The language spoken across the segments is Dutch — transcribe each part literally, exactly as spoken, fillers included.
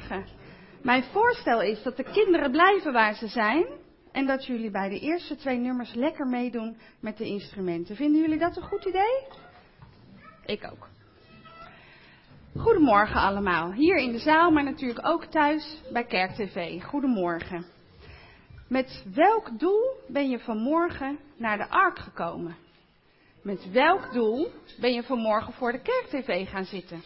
Goedemorgen. Mijn voorstel is dat de kinderen blijven waar ze zijn en dat jullie bij de eerste twee nummers lekker meedoen met de instrumenten. Vinden jullie dat een goed idee? Ik ook. Goedemorgen allemaal, hier in de zaal, maar natuurlijk ook thuis bij KerkTV. Goedemorgen. Met welk doel ben je vanmorgen naar de Ark gekomen? Met welk doel ben je vanmorgen voor de KerkTV gaan zitten?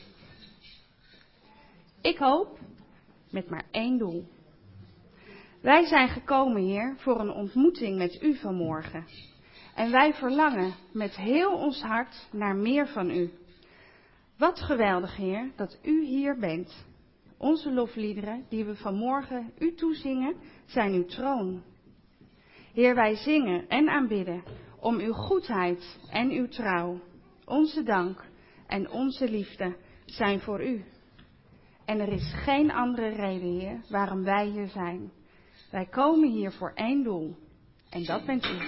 Ik hoop met maar één doel. Wij zijn gekomen, Heer, voor een ontmoeting met U vanmorgen. En wij verlangen met heel ons hart naar meer van U. Wat geweldig, Heer, dat U hier bent. Onze lofliederen die we vanmorgen U toezingen, zijn uw troon. Heer, wij zingen en aanbidden om uw goedheid en uw trouw. Onze dank en onze liefde zijn voor U. En er is geen andere reden, Heer, waarom wij hier zijn. Wij komen hier voor één doel. En dat bent U.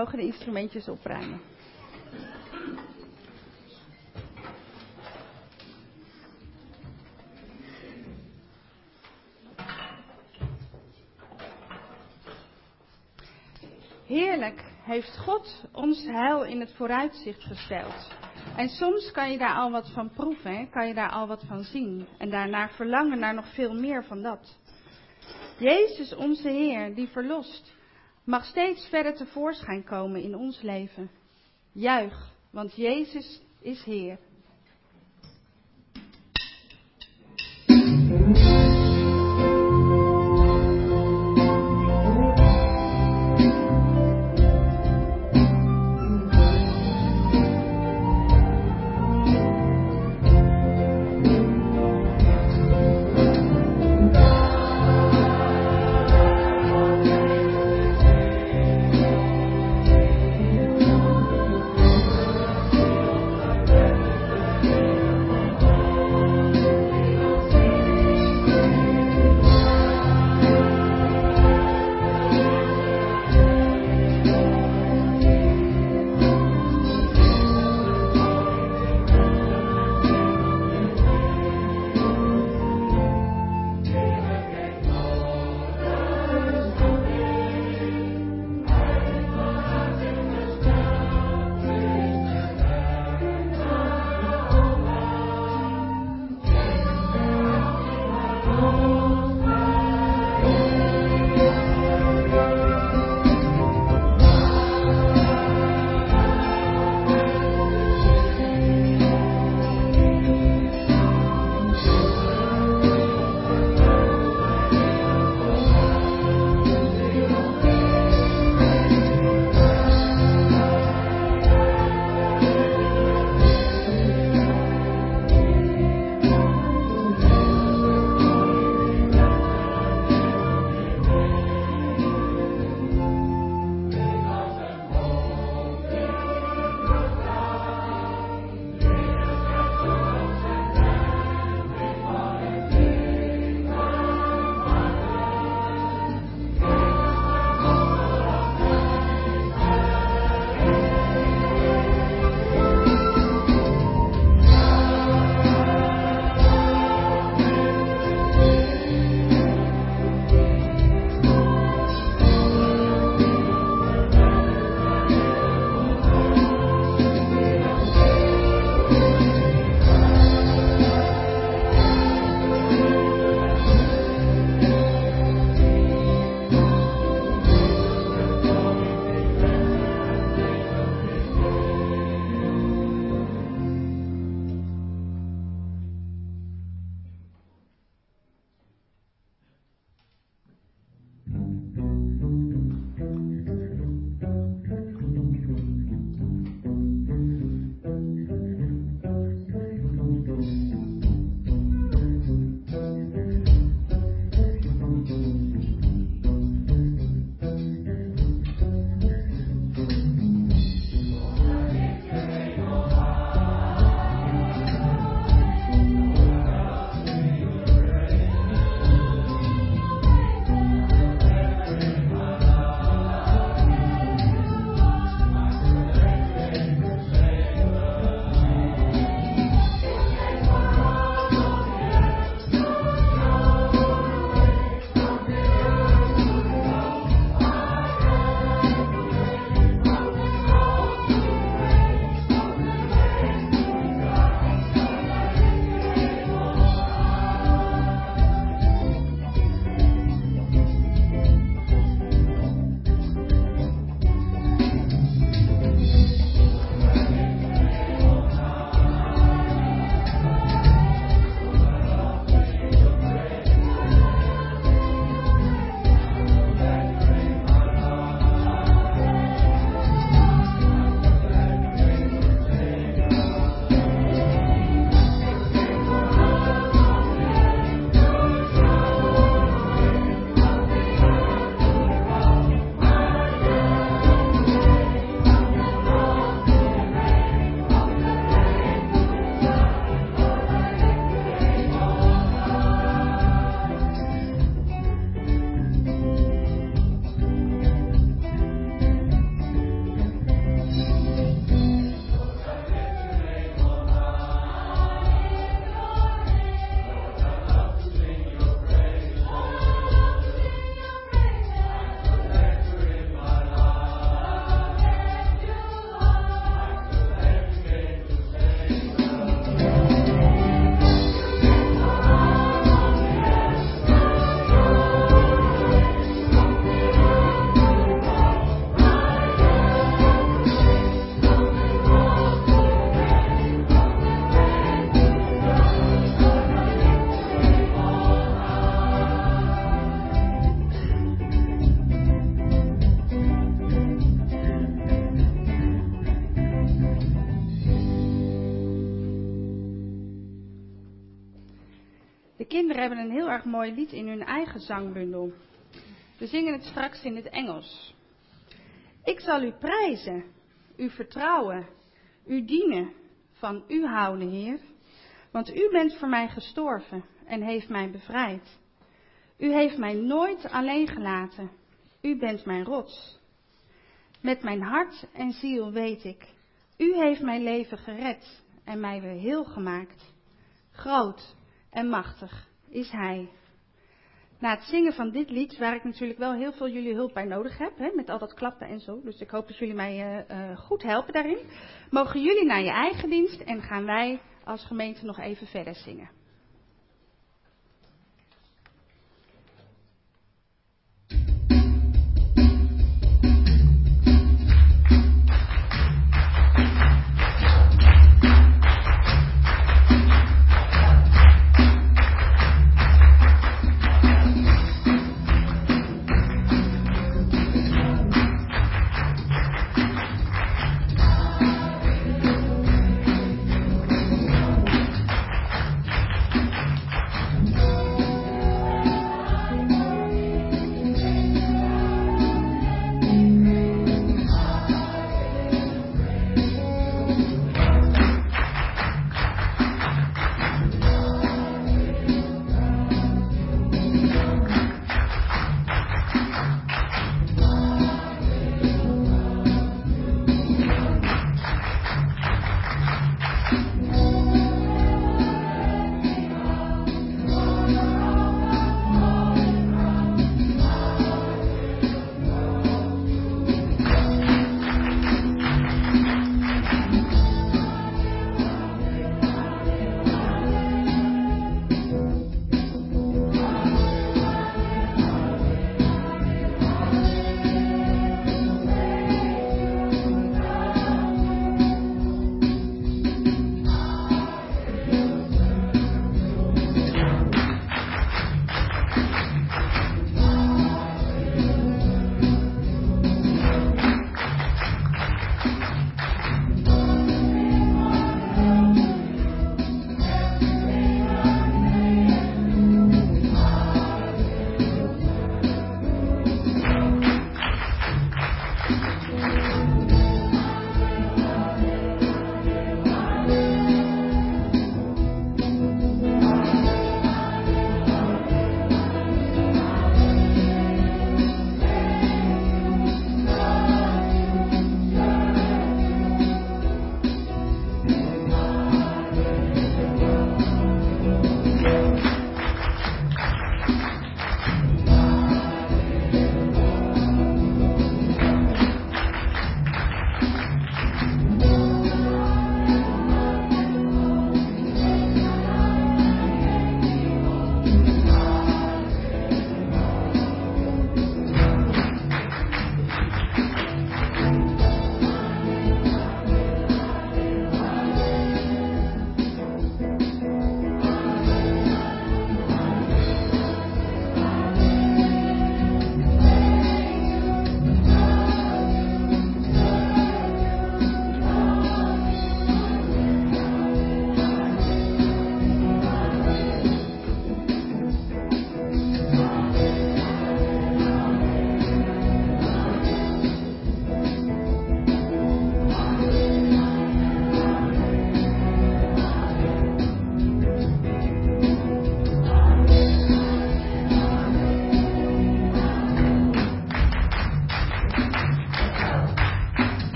mogen de instrumentjes opruimen. Heerlijk heeft God ons heil in het vooruitzicht gesteld. En soms kan je daar al wat van proeven, hè? Kan je daar al wat van zien. En daarna verlangen naar nog veel meer van dat. Jezus, onze Heer, die verlost, mag steeds verder tevoorschijn komen in ons leven. Juich, want Jezus is Heer. De kinderen hebben een heel erg mooi lied in hun eigen zangbundel. We zingen het straks in het Engels. Ik zal u prijzen, u vertrouwen, u dienen, van u houden, Heer. Want u bent voor mij gestorven en heeft mij bevrijd. U heeft mij nooit alleen gelaten. U bent mijn rots. Met mijn hart en ziel weet ik, u heeft mijn leven gered en mij weer heel gemaakt. Groot en machtig is hij. Na het zingen van dit lied, waar ik natuurlijk wel heel veel jullie hulp bij nodig heb, hè, met al dat klappen en zo, dus ik hoop dat jullie mij uh, uh, goed helpen daarin, mogen jullie naar je eigen dienst en gaan wij als gemeente nog even verder zingen.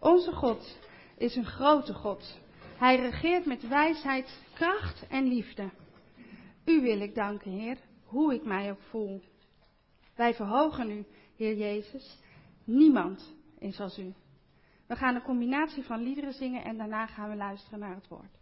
Onze God is een grote God. Hij regeert met wijsheid, kracht en liefde. U wil ik danken, Heer, hoe ik mij ook voel. Wij verhogen u, Heer Jezus. Niemand is als u. We gaan een combinatie van liederen zingen en daarna gaan we luisteren naar het woord.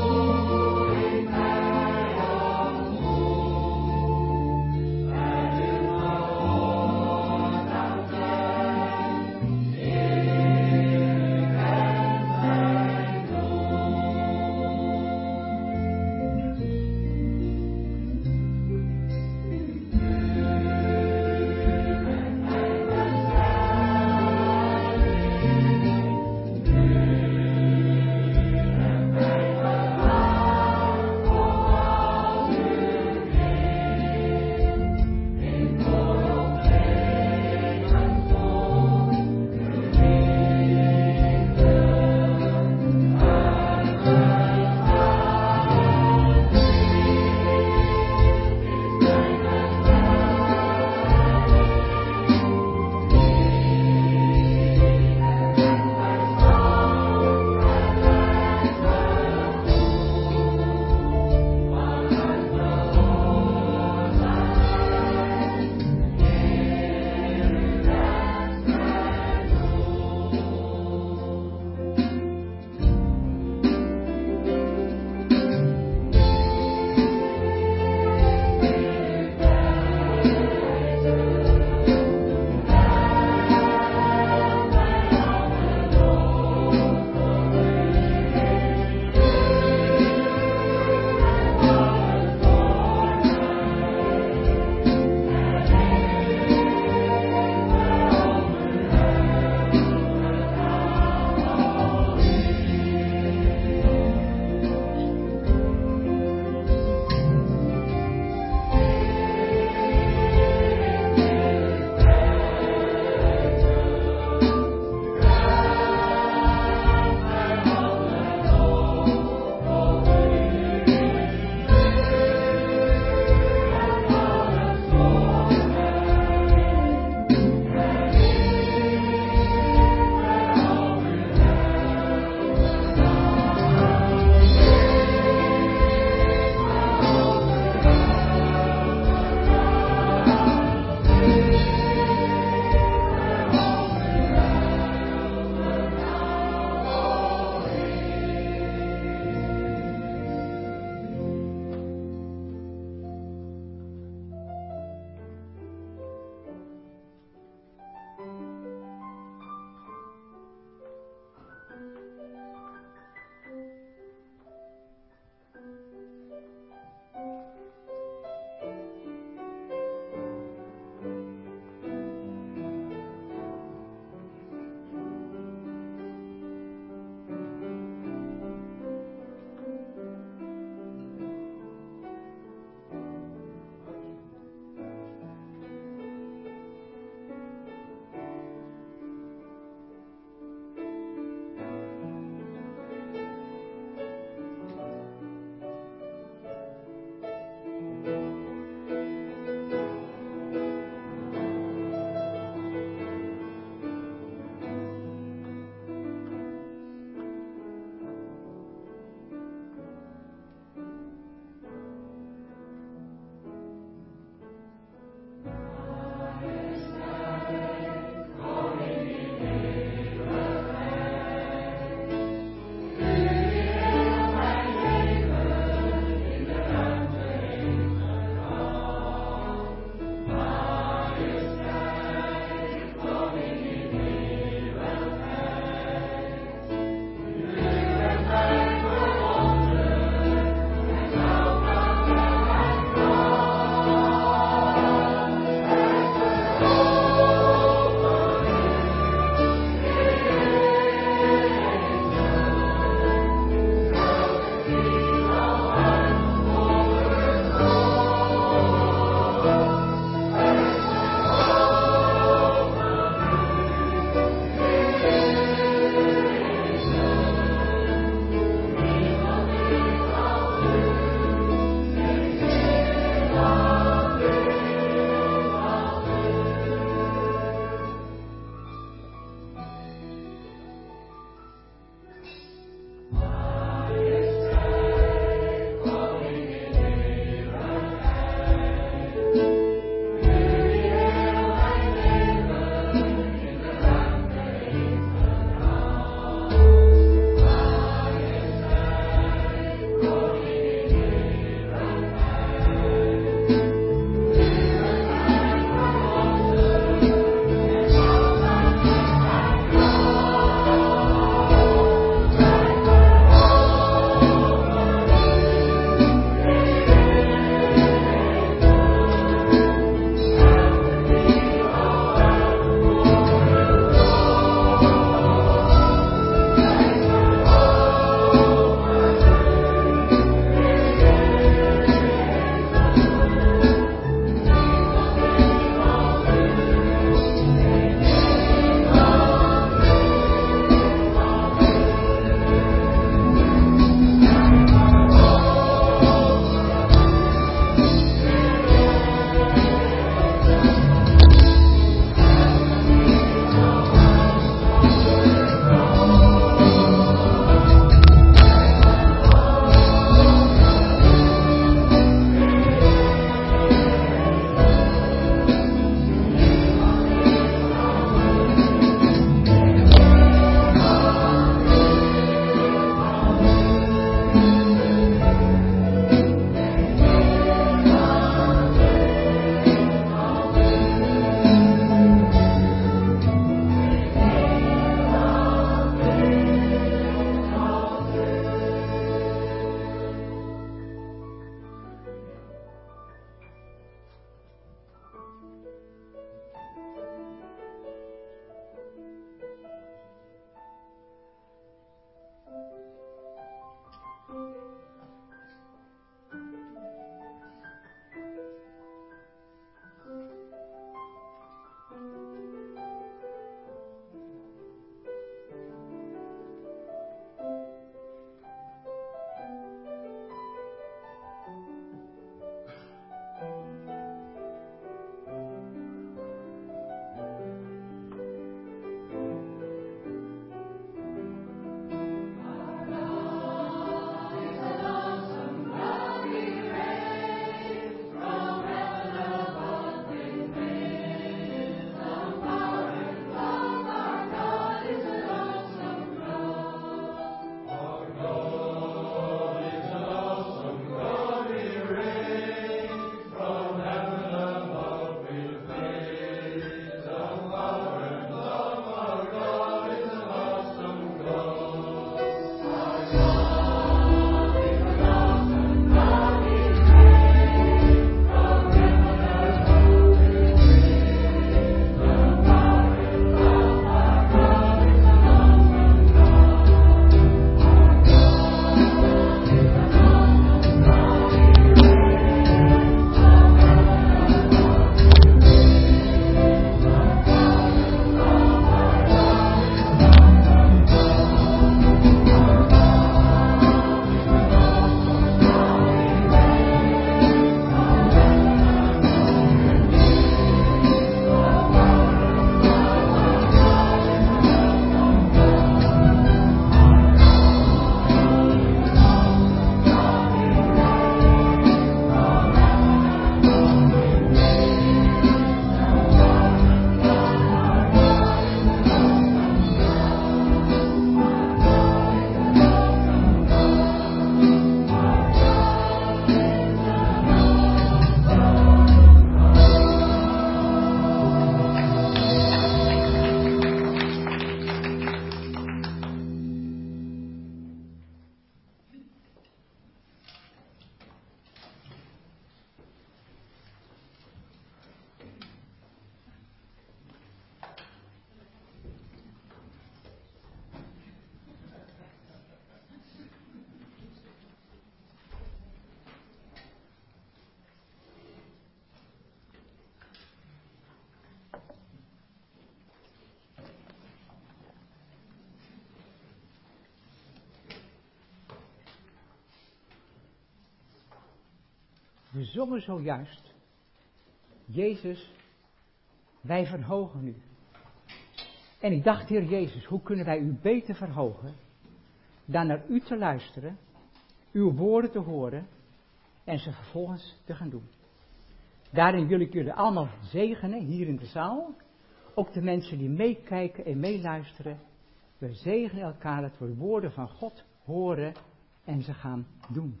We zongen zojuist, Jezus, wij verhogen u. En ik dacht, Heer Jezus, hoe kunnen wij u beter verhogen dan naar u te luisteren, uw woorden te horen en ze vervolgens te gaan doen. Daarin wil ik jullie allemaal zegenen, hier in de zaal. Ook de mensen die meekijken en meeluisteren. We zegenen elkaar dat we de woorden van God horen en ze gaan doen.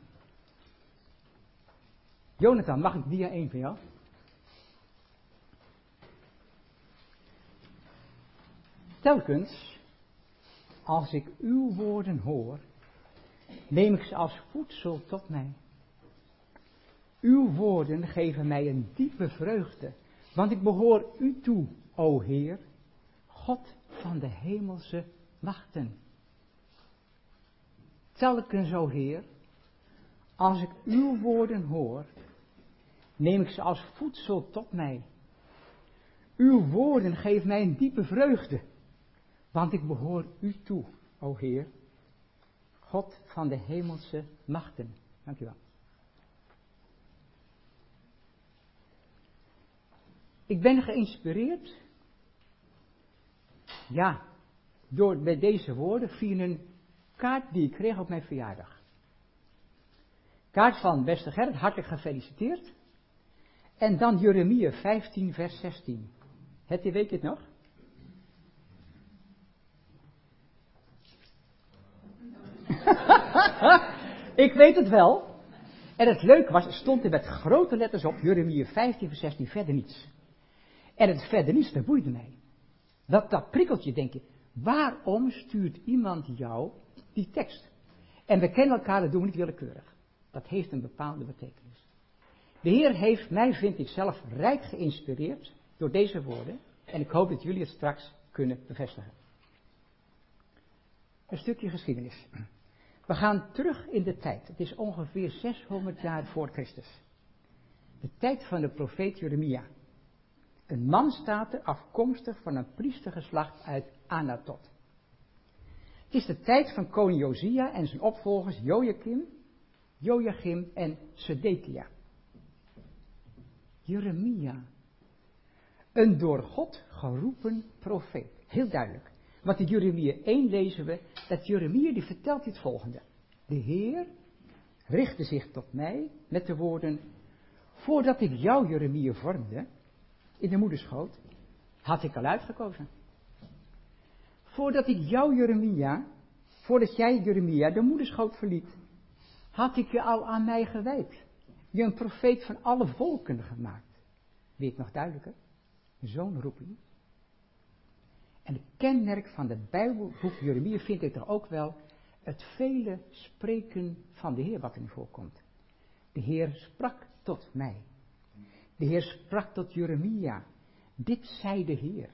Jonathan, mag ik dia één van jou? Telkens, als ik uw woorden hoor, neem ik ze als voedsel tot mij. Uw woorden geven mij een diepe vreugde, want ik behoor u toe, o Heer, God van de hemelse machten. Telkens, o Heer, als ik uw woorden hoor, neem ik ze als voedsel tot mij. Uw woorden geven mij een diepe vreugde, want ik behoor u toe, o Heer, God van de hemelse machten. Dank u wel. Ik ben geïnspireerd, ja, door bij deze woorden via een kaart die ik kreeg op mijn verjaardag. Kaart van beste Gerrit, hartelijk gefeliciteerd. En dan Jeremia vijftien, vers zestien. Het, weet je het nog? Ik weet het wel. En het leuke was, het stond er met grote letters op, Jeremia vijftien, vers zestien, verder niets. En het verder niets, dat boeide mij. Dat, dat prikkeltje, denk je, waarom stuurt iemand jou die tekst? En we kennen elkaar, dat doen we niet willekeurig. Dat heeft een bepaalde betekenis. De Heer heeft mij, vind ik zelf, rijk geïnspireerd door deze woorden. En ik hoop dat jullie het straks kunnen bevestigen. Een stukje geschiedenis. We gaan terug in de tijd. Het is ongeveer zeshonderd jaar voor Christus. De tijd van de profeet Jeremia. Een man staat er afkomstig van een priestergeslacht uit Anatot. Het is de tijd van koning Josia en zijn opvolgers Jojakim, Jojachim en Sedekia. Jeremia. Een door God geroepen profeet. Heel duidelijk. Want in Jeremia één lezen we dat Jeremia die vertelt dit volgende. De Heer richtte zich tot mij met de woorden: voordat ik jou, Jeremia, vormde in de moederschoot, had ik al uitgekozen. Voordat ik jou, Jeremia, voordat jij, Jeremia, de moederschoot verliet, had ik je al aan mij gewijd. Je een profeet van alle volken gemaakt. Weet je nog duidelijker? Zo'n roeping. En het kenmerk van de Bijbelboek Jeremia vind ik toch ook wel het vele spreken van de Heer wat erin voorkomt. De Heer sprak tot mij. De Heer sprak tot Jeremia. Dit zei de Heer.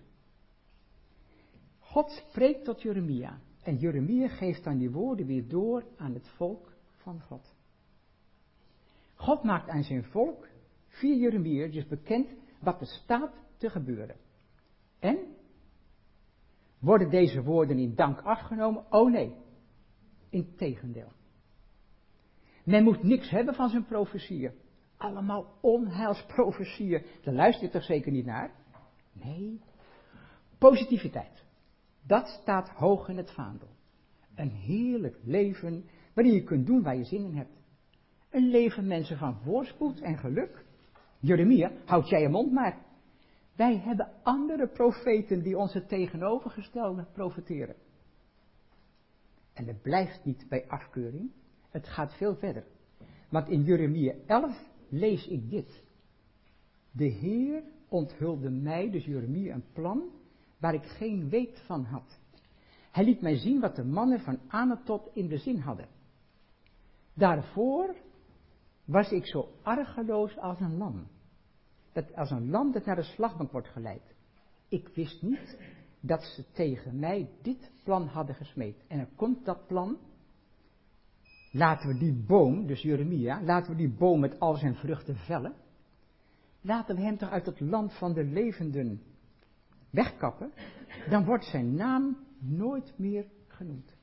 God spreekt tot Jeremia. En Jeremia geeft dan die woorden weer door aan het volk van God. God maakt aan zijn volk, via Jeremia, dus bekend wat er staat te gebeuren. En worden deze woorden in dank afgenomen? Oh nee, integendeel. Men moet niks hebben van zijn profetieën. Allemaal onheilsprofetieën. Daar luister je toch zeker niet naar? Nee, positiviteit. Dat staat hoog in het vaandel. Een heerlijk leven waarin je kunt doen waar je zin in hebt. Een leven mensen van voorspoed en geluk. Jeremia, houd jij je mond maar. Wij hebben andere profeten die ons het tegenovergestelde profeteren. En het blijft niet bij afkeuring. Het gaat veel verder. Want in Jeremia elf lees ik dit. De Heer onthulde mij, dus Jeremia, een plan waar ik geen weet van had. Hij liet mij zien wat de mannen van Anatot in de zin hadden. Daarvoor was ik zo argeloos als een lam. Dat als een lam dat naar de slagbank wordt geleid. Ik wist niet dat ze tegen mij dit plan hadden gesmeed. En dan komt dat plan. Laten we die boom, dus Jeremia, laten we die boom met al zijn vruchten vellen. Laten we hem toch uit het land van de levenden wegkappen. Dan wordt zijn naam nooit meer genoemd.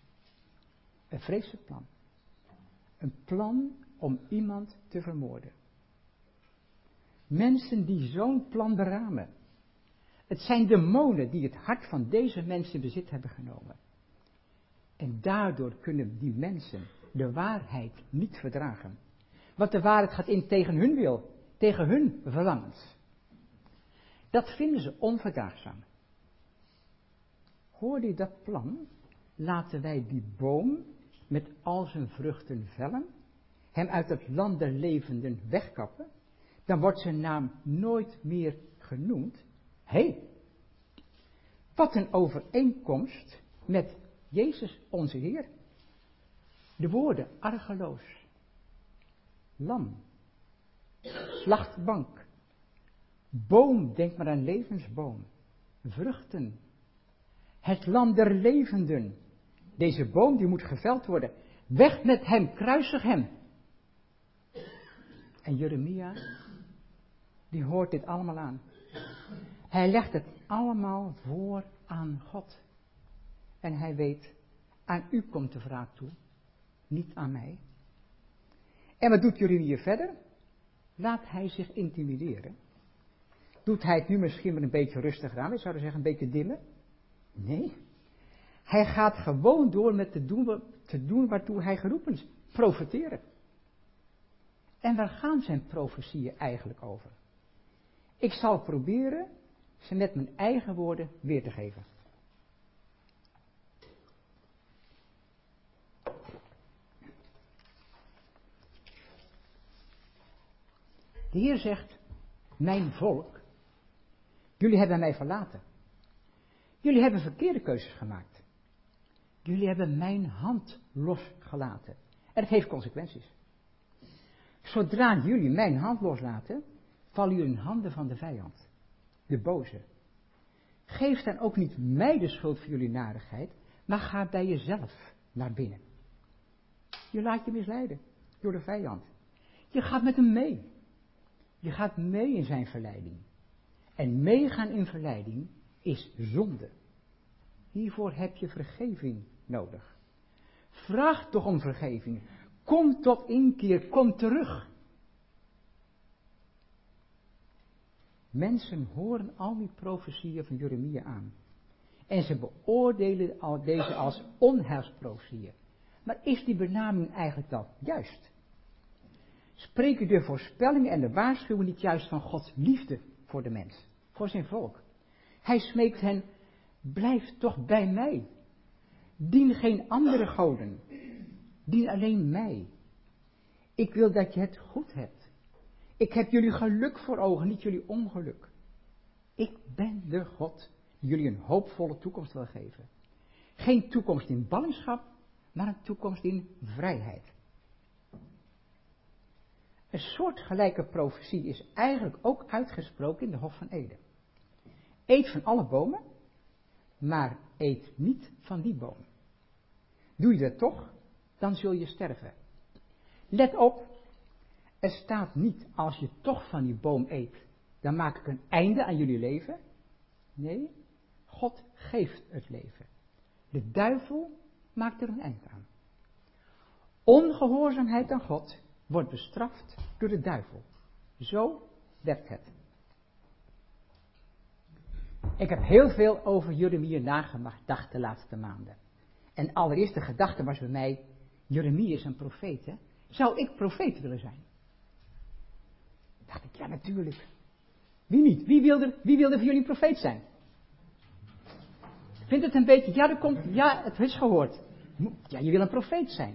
Een vreselijk plan. Een plan om iemand te vermoorden. Mensen die zo'n plan beramen. Het zijn demonen die het hart van deze mensen in bezit hebben genomen. En daardoor kunnen die mensen de waarheid niet verdragen. Want de waarheid gaat in tegen hun wil, tegen hun verlangens. Dat vinden ze onverdraagzaam. Hoorde je dat plan? Laten wij die boom met al zijn vruchten vellen, hem uit het land der levenden wegkappen, dan wordt zijn naam nooit meer genoemd. Hé, hey, wat een overeenkomst met Jezus onze Heer. De woorden argeloos, lam, slachtbank, boom, denk maar aan levensboom, vruchten, het land der levenden. Deze boom die moet geveld worden. Weg met hem, kruisig hem. En Jeremia, die hoort dit allemaal aan. Hij legt het allemaal voor aan God. En hij weet, aan u komt de wraak toe, niet aan mij. En wat doet Jeremia verder? Laat hij zich intimideren. Doet hij het nu misschien maar een beetje rustiger aan? Ik zou zeggen een beetje dimmen. Nee. Hij gaat gewoon door met te doen, te doen waartoe hij geroepen is. Profeteren. En waar gaan zijn profetieën eigenlijk over? Ik zal proberen ze met mijn eigen woorden weer te geven. De Heer zegt, mijn volk, jullie hebben mij verlaten. Jullie hebben verkeerde keuzes gemaakt. Jullie hebben mijn hand losgelaten. En dat heeft consequenties. Zodra jullie mijn hand loslaten, vallen jullie in handen van de vijand, de boze. Geef dan ook niet mij de schuld voor jullie narigheid, maar ga bij jezelf naar binnen. Je laat je misleiden door de vijand. Je gaat met hem mee. Je gaat mee in zijn verleiding. En meegaan in verleiding is zonde. Hiervoor heb je vergeving nodig. Vraag toch om vergeving. Kom tot inkeer, kom terug. Mensen horen al die profetieën van Jeremia aan. En ze beoordelen al deze als onheilsprofetieën. Maar is die benaming eigenlijk wel juist? Spreken de voorspellingen en de waarschuwingen niet juist van Gods liefde voor de mens, voor zijn volk? Hij smeekt hen, blijf toch bij mij. Dien geen andere goden. Dien alleen mij. Ik wil dat je het goed hebt. Ik heb jullie geluk voor ogen, niet jullie ongeluk. Ik ben de God die jullie een hoopvolle toekomst wil geven. Geen toekomst in ballingschap, maar een toekomst in vrijheid. Een soortgelijke profetie is eigenlijk ook uitgesproken in de Hof van Eden. Eet van alle bomen, maar eet niet van die boom. Doe je dat toch, dan zul je sterven. Let op, er staat niet, als je toch van die boom eet, dan maak ik een einde aan jullie leven. Nee, God geeft het leven. De duivel maakt er een eind aan. Ongehoorzaamheid aan God wordt bestraft door de duivel. Zo werkt het. Ik heb heel veel over Jeremia nagedacht de laatste maanden. En allereerst de gedachte was bij mij, Jeremia is een profeet, hè? Zou ik profeet willen zijn? Dacht ik, ja natuurlijk. Wie niet? Wie wilde, wie wilde voor jullie profeet zijn? Vindt het een beetje, ja, er komt, ja, het is gehoord. Ja, je wil een profeet zijn.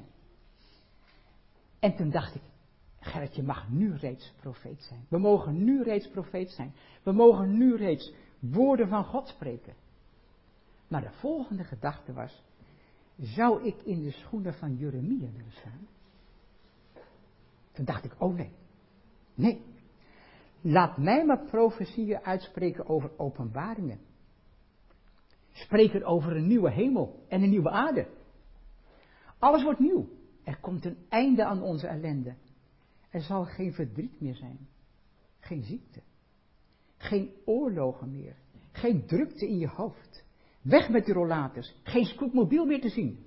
En toen dacht ik, Gerrit, je mag nu reeds profeet zijn. We mogen nu reeds profeet zijn. We mogen nu reeds woorden van God spreken. Maar de volgende gedachte was, zou ik in de schoenen van Jeremia willen staan? Toen dacht ik, oh nee. Nee. Laat mij maar profetieën uitspreken over openbaringen. Spreek er over een nieuwe hemel en een nieuwe aarde. Alles wordt nieuw. Er komt een einde aan onze ellende. Er zal geen verdriet meer zijn. Geen ziekte. Geen oorlogen meer. Geen drukte in je hoofd. Weg met die rollators. Geen scootmobiel meer te zien.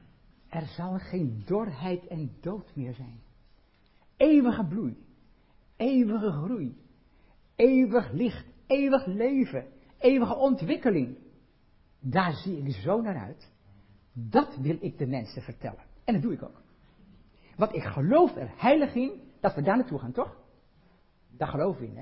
Er zal geen dorheid en dood meer zijn. Eeuwige bloei. eeuwige groei, eeuwig licht, eeuwig leven, eeuwige ontwikkeling. Daar zie ik zo naar uit. Dat wil ik de mensen vertellen. En dat doe ik ook. Want ik geloof er heilig in dat we daar naartoe gaan, toch? Daar geloof we in, hè?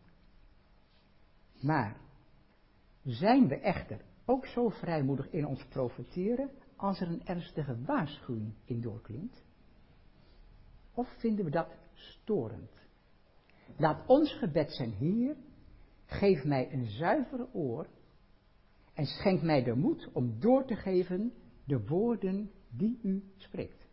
Maar zijn we echter ook zo vrijmoedig in ons profeteren als er een ernstige waarschuwing in doorklinkt? Of vinden we dat storend? Laat ons gebed zijn: Heer, geef mij een zuiver oor en schenk mij de moed om door te geven de woorden die u spreekt.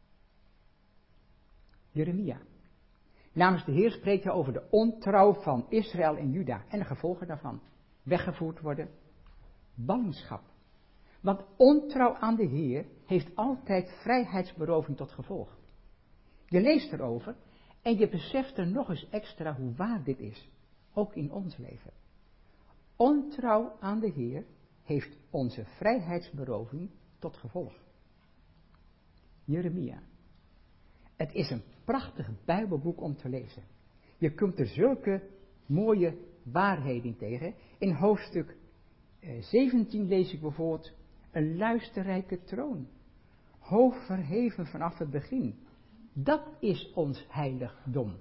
Jeremia. Namens de Heer spreekt hij over de ontrouw van Israël en Juda en de gevolgen daarvan. Weggevoerd worden, ballingschap. Want ontrouw aan de Heer heeft altijd vrijheidsberoving tot gevolg. Je leest erover en je beseft er nog eens extra hoe waar dit is. Ook in ons leven. Ontrouw aan de Heer heeft onze vrijheidsberoving tot gevolg. Jeremia. Het is een prachtig Bijbelboek om te lezen. Je kunt er zulke mooie waarheden tegen. In hoofdstuk zeventien lees ik bijvoorbeeld: een luisterrijke troon, hoog verheven vanaf het begin. Dat is ons heiligdom.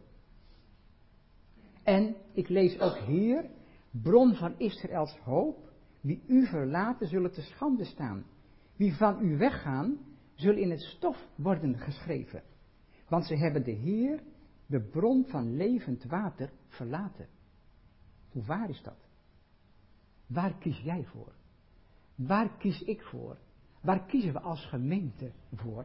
En ik lees ook: Heer, bron van Israëls hoop, wie u verlaten zullen te schande staan. Wie van u weggaan, zullen in het stof worden geschreven. Want ze hebben de Heer, de bron van levend water, verlaten. Hoe waar is dat? Waar kies jij voor? Waar kies ik voor? Waar kiezen we als gemeente voor?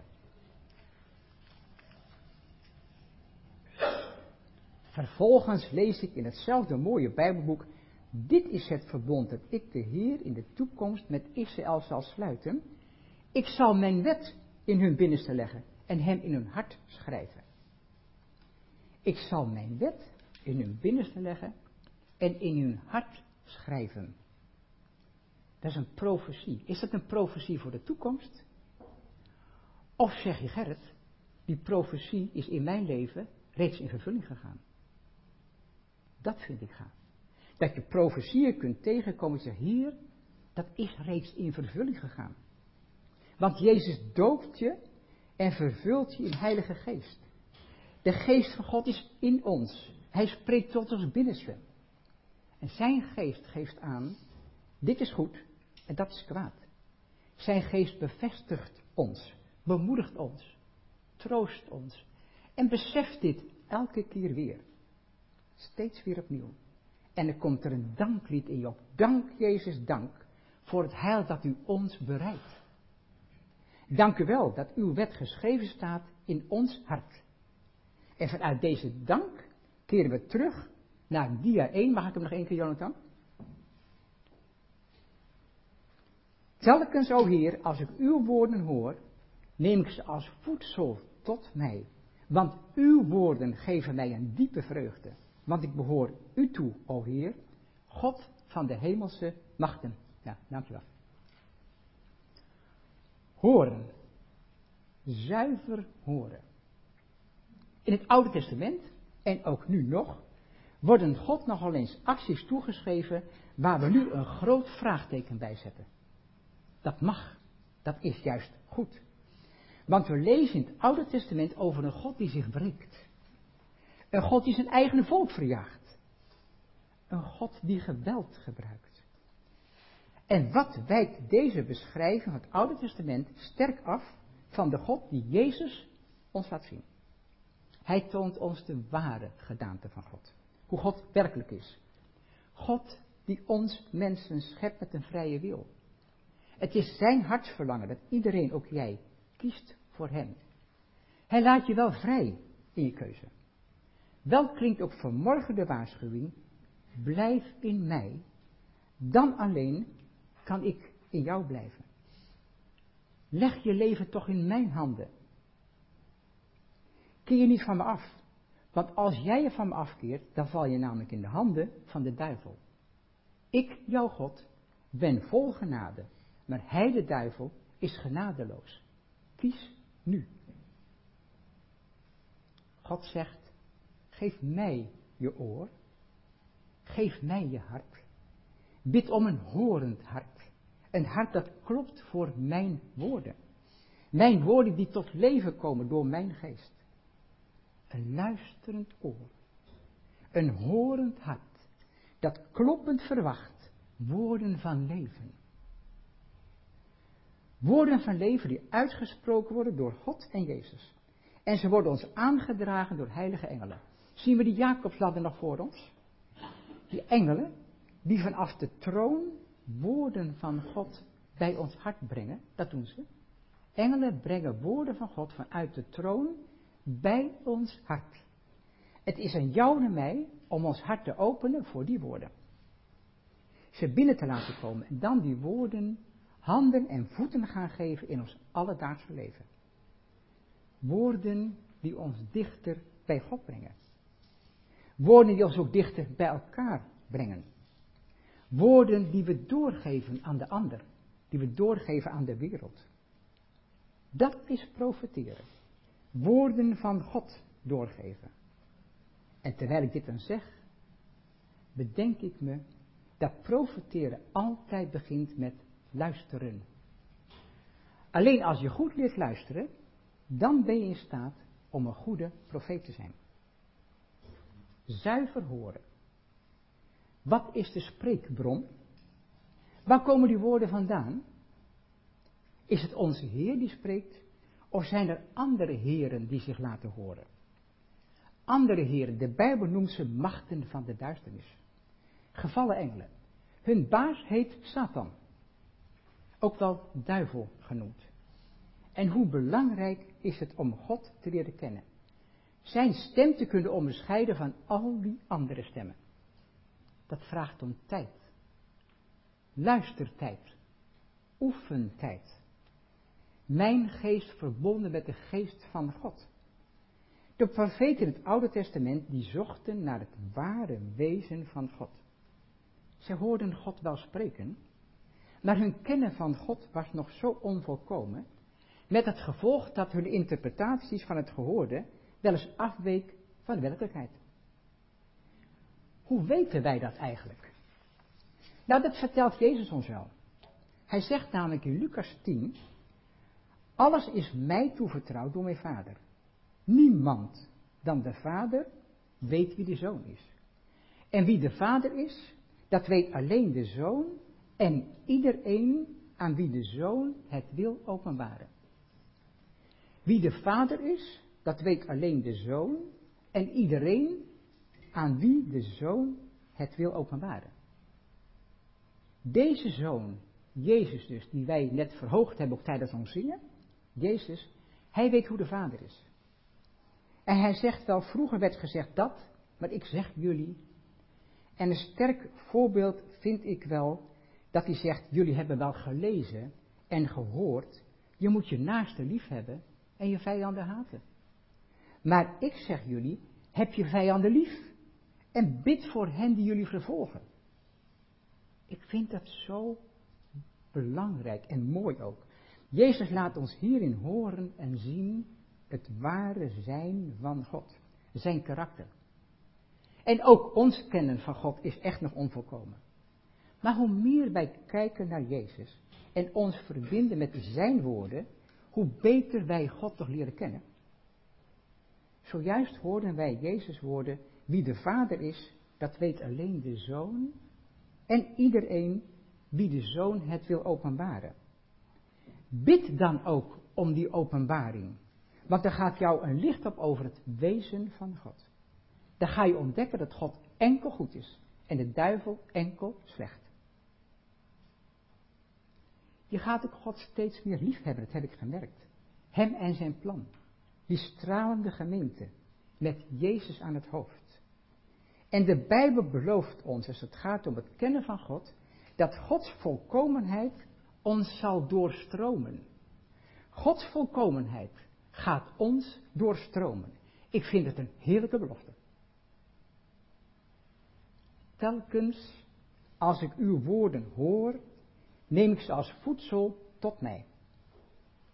Vervolgens lees ik in hetzelfde mooie Bijbelboek: dit is het verbond dat ik, de Heer, in de toekomst met Israël zal sluiten. Ik zal mijn wet in hun binnenste leggen en hem in hun hart schrijven. Ik zal mijn wet in hun binnenste leggen en in hun hart schrijven. Dat is een profetie. Is dat een profetie voor de toekomst? Of zeg je: Gerrit, die profetie is in mijn leven reeds in vervulling gegaan. Dat vind ik gaaf. Dat je profetieën kunt tegenkomen en zeggen: hier, dat is reeds in vervulling gegaan. Want Jezus doopt je en vervult je in Heilige Geest. De Geest van God is in ons. Hij spreekt tot ons binnenste. En zijn Geest geeft aan: dit is goed en dat is kwaad. Zijn Geest bevestigt ons, bemoedigt ons, troost ons. En beseft dit elke keer weer. Steeds weer opnieuw. En er komt er een danklied in je op. Dank Jezus, dank voor het heil dat u ons bereidt. Dank u wel dat uw wet geschreven staat in ons hart. En vanuit deze dank keren we terug naar dia één. Mag ik hem nog één keer, Jonathan? Telkens, o Heer, als ik uw woorden hoor, neem ik ze als voedsel tot mij. Want uw woorden geven mij een diepe vreugde. Want ik behoor u toe, o Heer, God van de hemelse machten. Ja, dankjewel. Horen. Zuiver horen. In het Oude Testament, en ook nu nog, worden God nogal eens acties toegeschreven waar we nu een groot vraagteken bij zetten. Dat mag. Dat is juist goed. Want we lezen in het Oude Testament over een God die zich wreekt. Een God die zijn eigen volk verjaagt. Een God die geweld gebruikt. En wat wijkt deze beschrijving van het Oude Testament sterk af van de God die Jezus ons laat zien. Hij toont ons de ware gedaante van God. Hoe God werkelijk is. God die ons mensen schept met een vrije wil. Het is zijn hartsverlangen dat iedereen, ook jij, kiest voor hem. Hij laat je wel vrij in je keuze. Wel klinkt ook vanmorgen de waarschuwing: blijf in mij, dan alleen kan ik in jou blijven. Leg je leven toch in mijn handen. Keer je niet van me af, want als jij je van me afkeert, dan val je namelijk in de handen van de duivel. Ik, jouw God, ben vol genade, maar hij, de duivel, is genadeloos. Kies nu. God zegt: Geef mij je oor. Geef mij je hart. Bid om een horend hart. Een hart dat klopt voor mijn woorden. Mijn woorden die tot leven komen door mijn geest. Een luisterend oor. Een horend hart. Dat kloppend verwacht. Woorden van leven. Woorden van leven die uitgesproken worden door God en Jezus. En ze worden ons aangedragen door heilige engelen. Zien we die Jacobsladder nog voor ons? Die engelen die vanaf de troon woorden van God bij ons hart brengen. Dat doen ze. Engelen brengen woorden van God vanuit de troon bij ons hart. Het is aan jou en mij om ons hart te openen voor die woorden. Ze binnen te laten komen en dan die woorden handen en voeten gaan geven in ons alledaagse leven. Woorden die ons dichter bij God brengen. Woorden die ons ook dichter bij elkaar brengen. Woorden die we doorgeven aan de ander. Die we doorgeven aan de wereld. Dat is profeteren. Woorden van God doorgeven. En terwijl ik dit dan zeg, bedenk ik me dat profeteren altijd begint met luisteren. Alleen als je goed leert luisteren, dan ben je in staat om een goede profeet te zijn. Zuiver horen. Wat is de spreekbron? Waar komen die woorden vandaan? Is het onze Heer die spreekt? Of zijn er andere heren die zich laten horen? Andere heren, de Bijbel noemt ze machten van de duisternis. Gevallen engelen. Hun baas heet Satan. Ook wel duivel genoemd. En hoe belangrijk is het om God te leren kennen. Zijn stem te kunnen onderscheiden van al die andere stemmen. Dat vraagt om tijd. Luistertijd. Oefentijd. Mijn geest verbonden met de geest van God. De profeten in het Oude Testament die zochten naar het ware wezen van God. Ze hoorden God wel spreken, maar hun kennen van God was nog zo onvolkomen, met het gevolg dat hun interpretaties van het gehoorde wel eens afweek van de werkelijkheid. Hoe weten wij dat eigenlijk? Nou, dat vertelt Jezus ons wel. Hij zegt namelijk in Lucas tien, alles is mij toevertrouwd door mijn Vader. Niemand dan de Vader weet wie de Zoon is. En wie de Vader is, dat weet alleen de Zoon en iedereen aan wie de Zoon het wil openbaren. Wie de Vader is, dat weet alleen de Zoon en iedereen aan wie de Zoon het wil openbaren. Deze Zoon, Jezus dus, die wij net verhoogd hebben ook tijdens ons zingen, Jezus, hij weet hoe de Vader is. En hij zegt wel, vroeger werd gezegd dat, maar ik zeg jullie. En een sterk voorbeeld vind ik wel, dat hij zegt, jullie hebben wel gelezen en gehoord, je moet je naaste lief hebben en je vijanden haten. Maar ik zeg jullie, heb je vijanden lief en bid voor hen die jullie vervolgen. Ik vind dat zo belangrijk en mooi ook. Jezus laat ons hierin horen en zien het ware zijn van God, zijn karakter. En ook ons kennen van God is echt nog onvolkomen. Maar hoe meer wij kijken naar Jezus en ons verbinden met zijn woorden, hoe beter wij God toch leren kennen. Zojuist hoorden wij Jezus woorden, wie de Vader is, dat weet alleen de Zoon en iedereen wie de Zoon het wil openbaren. Bid dan ook om die openbaring, want dan gaat jou een licht op over het wezen van God. Dan ga je ontdekken dat God enkel goed is en de duivel enkel slecht. Je gaat ook God steeds meer lief hebben, dat heb ik gemerkt. Hem en zijn plan. Die stralende gemeente met Jezus aan het hoofd. En de Bijbel belooft ons, als het gaat om het kennen van God, dat Gods volkomenheid ons zal doorstromen. Gods volkomenheid gaat ons doorstromen. Ik vind het een heerlijke belofte. Telkens als ik uw woorden hoor, neem ik ze als voedsel tot mij.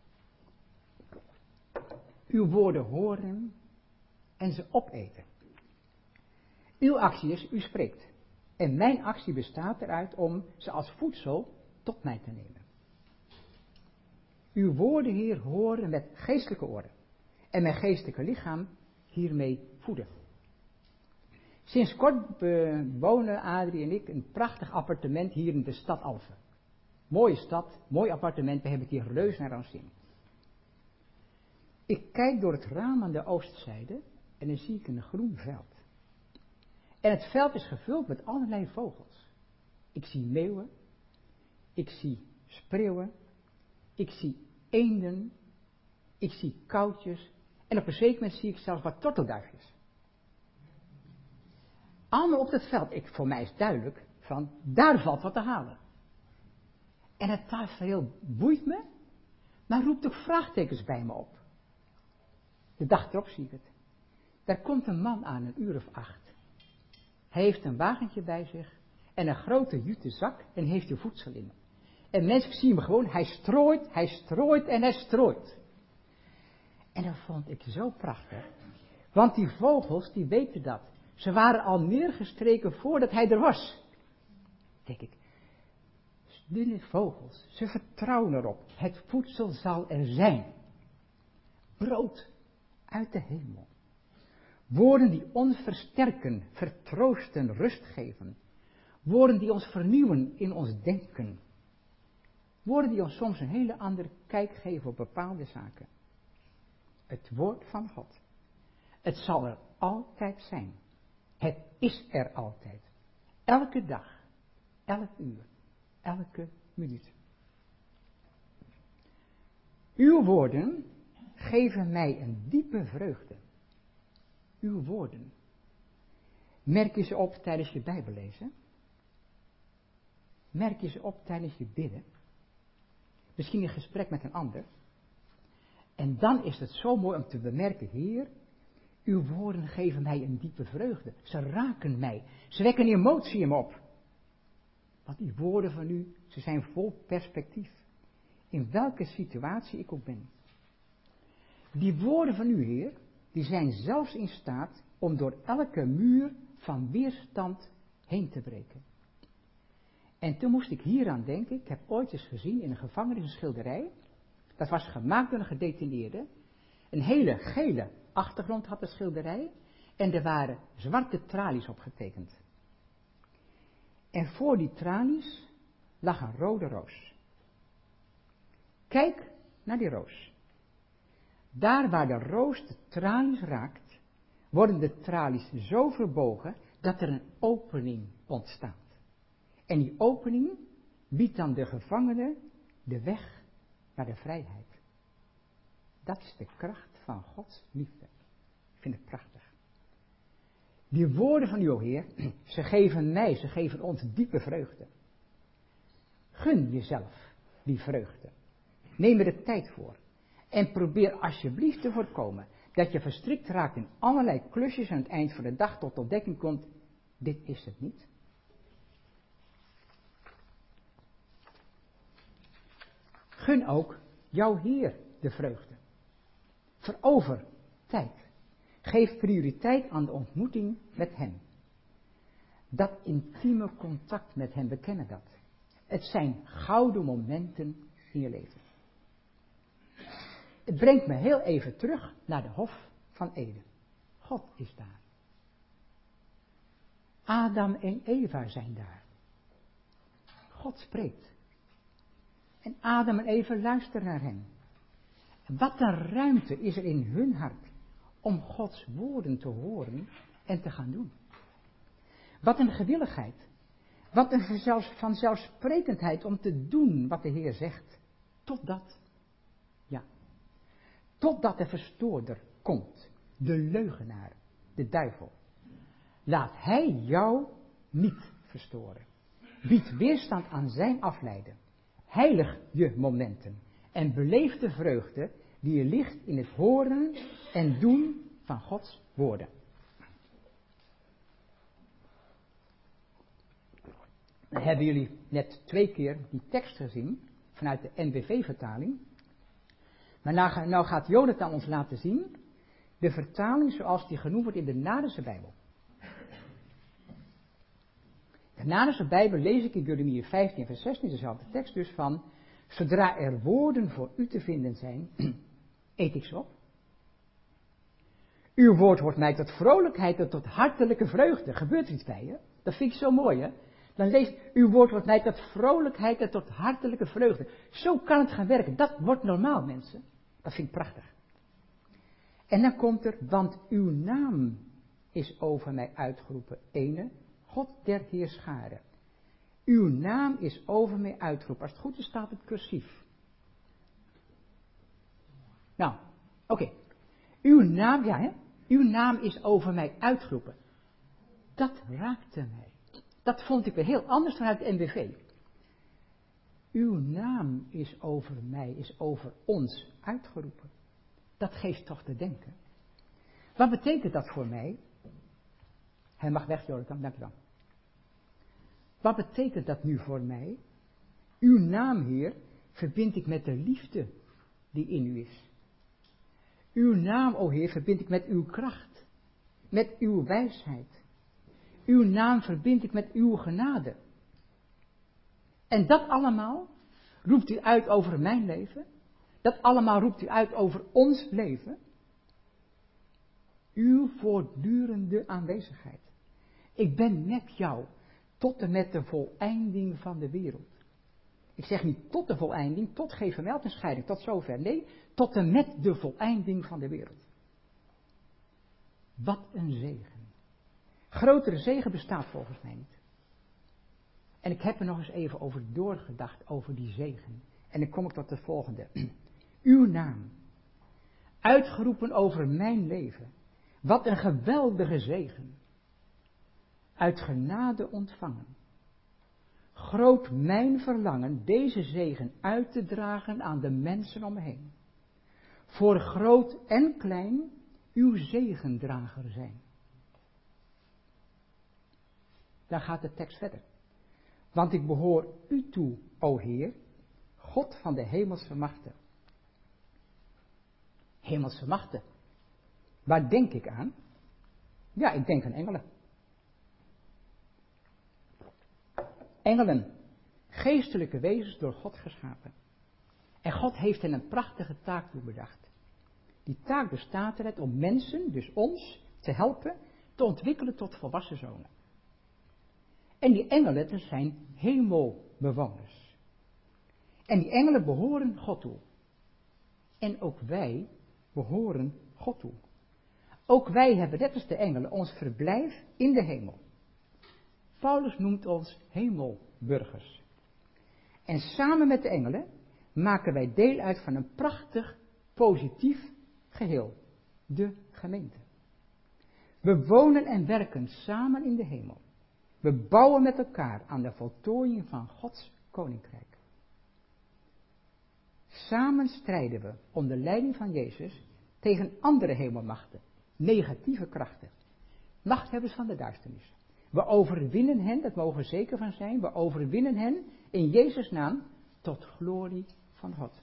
Uw woorden horen en ze opeten. Uw actie is, u spreekt. En mijn actie bestaat eruit om ze als voedsel tot mij te nemen. Uw woorden, Heer, horen met geestelijke oren. En mijn geestelijke lichaam hiermee voeden. Sinds kort bewonen Adrie en ik een prachtig appartement hier in de stad Alphen. Mooie stad, mooi appartement, we hebben het hier reus naar ons zin. Ik kijk door het raam aan de oostzijde en dan zie ik een groen veld. En het veld is gevuld met allerlei vogels. Ik zie meeuwen, ik zie spreeuwen, ik zie eenden, ik zie koutjes en op een zeker moment zie ik zelfs wat tortelduifjes. Allemaal op het veld. Ik, voor mij is duidelijk van, daar valt wat te halen. En het tafereel boeit me, maar roept ook vraagtekens bij me op. De dag erop zie ik het. Daar komt een man aan, een uur of acht. Hij heeft een wagentje bij zich en een grote jute zak en heeft er voedsel in. En mensen zien me gewoon, hij strooit, hij strooit en hij strooit. En dat vond ik zo prachtig. Want die vogels, die weten dat. Ze waren al neergestreken voordat hij er was. Denk ik, dunne vogels, ze vertrouwen erop. Het voedsel zal er zijn. Brood uit de hemel. Woorden die ons versterken, vertroosten, rust geven. Woorden die ons vernieuwen in ons denken. Woorden die ons soms een hele andere kijk geven op bepaalde zaken. Het woord van God. Het zal er altijd zijn. Het is er altijd. Elke dag, elk uur, elke minuut. Uw woorden geven mij een diepe vreugde. Uw woorden. Merk je ze op tijdens je Bijbel lezen? Merk je ze op tijdens je bidden? Misschien een gesprek met een ander. En dan is het zo mooi om te bemerken, Heer, uw woorden geven mij een diepe vreugde. Ze raken mij. Ze wekken emotie in me op. Want die woorden van u, ze zijn vol perspectief. In welke situatie ik ook ben. Die woorden van u, Heer, die zijn zelfs in staat om door elke muur van weerstand heen te breken. En toen moest ik hieraan denken, ik heb ooit eens gezien in een gevangenis een schilderij. Dat was gemaakt door een gedetineerde. Een hele gele achtergrond had de schilderij. En er waren zwarte tralies opgetekend. En voor die tralies lag een rode roos. Kijk naar die roos. Daar waar de roos de tralies raakt, worden de tralies zo verbogen dat er een opening ontstaat. En die opening biedt dan de gevangene de weg naar de vrijheid. Dat is de kracht van Gods liefde. Ik vind het prachtig. Die woorden van u, o Heer, ze geven mij, ze geven ons diepe vreugde. Gun jezelf die vreugde. Neem er de tijd voor. En probeer alsjeblieft te voorkomen dat je verstrikt raakt in allerlei klusjes aan het eind van de dag tot ontdekking komt, dit is het niet. Gun ook jouw Heer de vreugde. Verover tijd. Geef prioriteit aan de ontmoeting met Hem. Dat intieme contact met Hem, we kennen dat. Het zijn gouden momenten in je leven. Het brengt me heel even terug naar de Hof van Eden. God is daar. Adam en Eva zijn daar. God spreekt. En Adam en Eva luisteren naar hem. Wat een ruimte is er in hun hart om Gods woorden te horen en te gaan doen. Wat een gewilligheid. Wat een vanzelfsprekendheid om te doen wat de Heer zegt. Totdat, ja, totdat de verstoorder komt. De leugenaar, de duivel. Laat hij jou niet verstoren. Bied weerstand aan zijn afleiden. Heilig je momenten en beleef de vreugde die er ligt in het horen en doen van Gods woorden. Dan hebben jullie net twee keer die tekst gezien vanuit de N B V-vertaling. Maar nou, nou gaat Jonathan ons laten zien de vertaling zoals die genoemd wordt in de Nadense Bijbel. Namens de Bijbel lees ik in Jeremia vijftien vers zestien, dezelfde tekst dus van, zodra er woorden voor u te vinden zijn, eet ik ze op. Uw woord wordt mij tot vrolijkheid en tot hartelijke vreugde. Gebeurt er iets bij je? Dat vind ik zo mooi, hè? Dan lees uw woord wordt mij tot vrolijkheid en tot hartelijke vreugde. Zo kan het gaan werken. Dat wordt normaal, mensen. Dat vind ik prachtig. En dan komt er, want uw naam is over mij uitgeroepen. Ene, God der Heerscharen. Uw naam is over mij uitgeroepen. Als het goed is, staat het cursief. Nou, oké. Okay. Uw naam, ja hè. Uw naam is over mij uitgeroepen. Dat raakte mij. Dat vond ik weer heel anders vanuit de N B V. Uw naam is over mij, is over ons uitgeroepen. Dat geeft toch te denken. Wat betekent dat voor mij? Hij mag weg, Jonathan, dank je wel. Wat betekent dat nu voor mij? Uw naam, Heer, verbind ik met de liefde die in u is. Uw naam, o Heer, verbind ik met uw kracht, met uw wijsheid. Uw naam verbind ik met uw genade. En dat allemaal roept u uit over mijn leven. Dat allemaal roept u uit over ons leven. Uw voortdurende aanwezigheid. Ik ben met jou tot en met de voleinding van de wereld. Ik zeg niet tot de voleinding, tot geen vermeld en scheiding, tot zover. Nee, tot en met de voleinding van de wereld. Wat een zegen. Grotere zegen bestaat volgens mij niet. En ik heb er nog eens even over doorgedacht, over die zegen. En dan kom ik tot het volgende. Uw naam. Uitgeroepen over mijn leven. Wat een geweldige zegen. Uit genade ontvangen. Groot mijn verlangen deze zegen uit te dragen aan de mensen om me heen. Voor groot en klein uw zegendrager zijn. Dan gaat de tekst verder. Want ik behoor u toe, o Heer, God van de hemelse machten. Hemelse machten. Waar denk ik aan? Ja, ik denk aan engelen. Engelen, geestelijke wezens door God geschapen. En God heeft hen een prachtige taak toebedacht. Die taak bestaat eruit om mensen, dus ons, te helpen, te ontwikkelen tot volwassen zonen. En die engelen, dat zijn hemelbewoners. En die engelen behoren God toe. En ook wij behoren God toe. Ook wij hebben, net als de engelen, ons verblijf in de hemel. Paulus noemt ons hemelburgers. En samen met de engelen maken wij deel uit van een prachtig, positief geheel. De gemeente. We wonen en werken samen in de hemel. We bouwen met elkaar aan de voltooiing van Gods koninkrijk. Samen strijden we onder leiding van Jezus tegen andere hemelmachten, negatieve krachten, machthebbers van de duisternis. We overwinnen hen, dat mogen we zeker van zijn, we overwinnen hen in Jezus' naam tot glorie van God.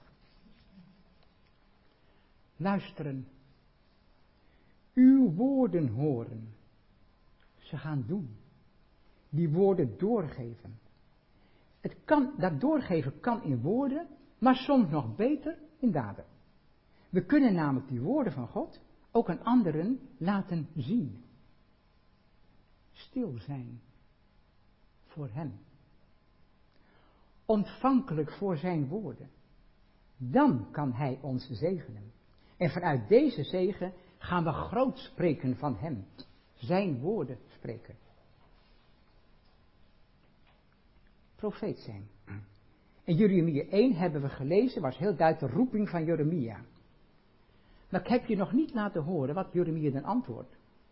Luisteren. Uw woorden horen. Ze gaan doen. Die woorden doorgeven. Het kan, dat doorgeven kan in woorden, maar soms nog beter in daden. We kunnen namelijk die woorden van God ook aan anderen laten zien. Stil zijn voor hem. Ontvankelijk voor zijn woorden. Dan kan hij ons zegenen. En vanuit deze zegen gaan we groot spreken van hem. Zijn woorden spreken. Profeet zijn. In Jeremia één hebben we gelezen, was heel duidelijk de roeping van Jeremia. Maar ik heb je nog niet laten horen wat Jeremia dan antwoordt.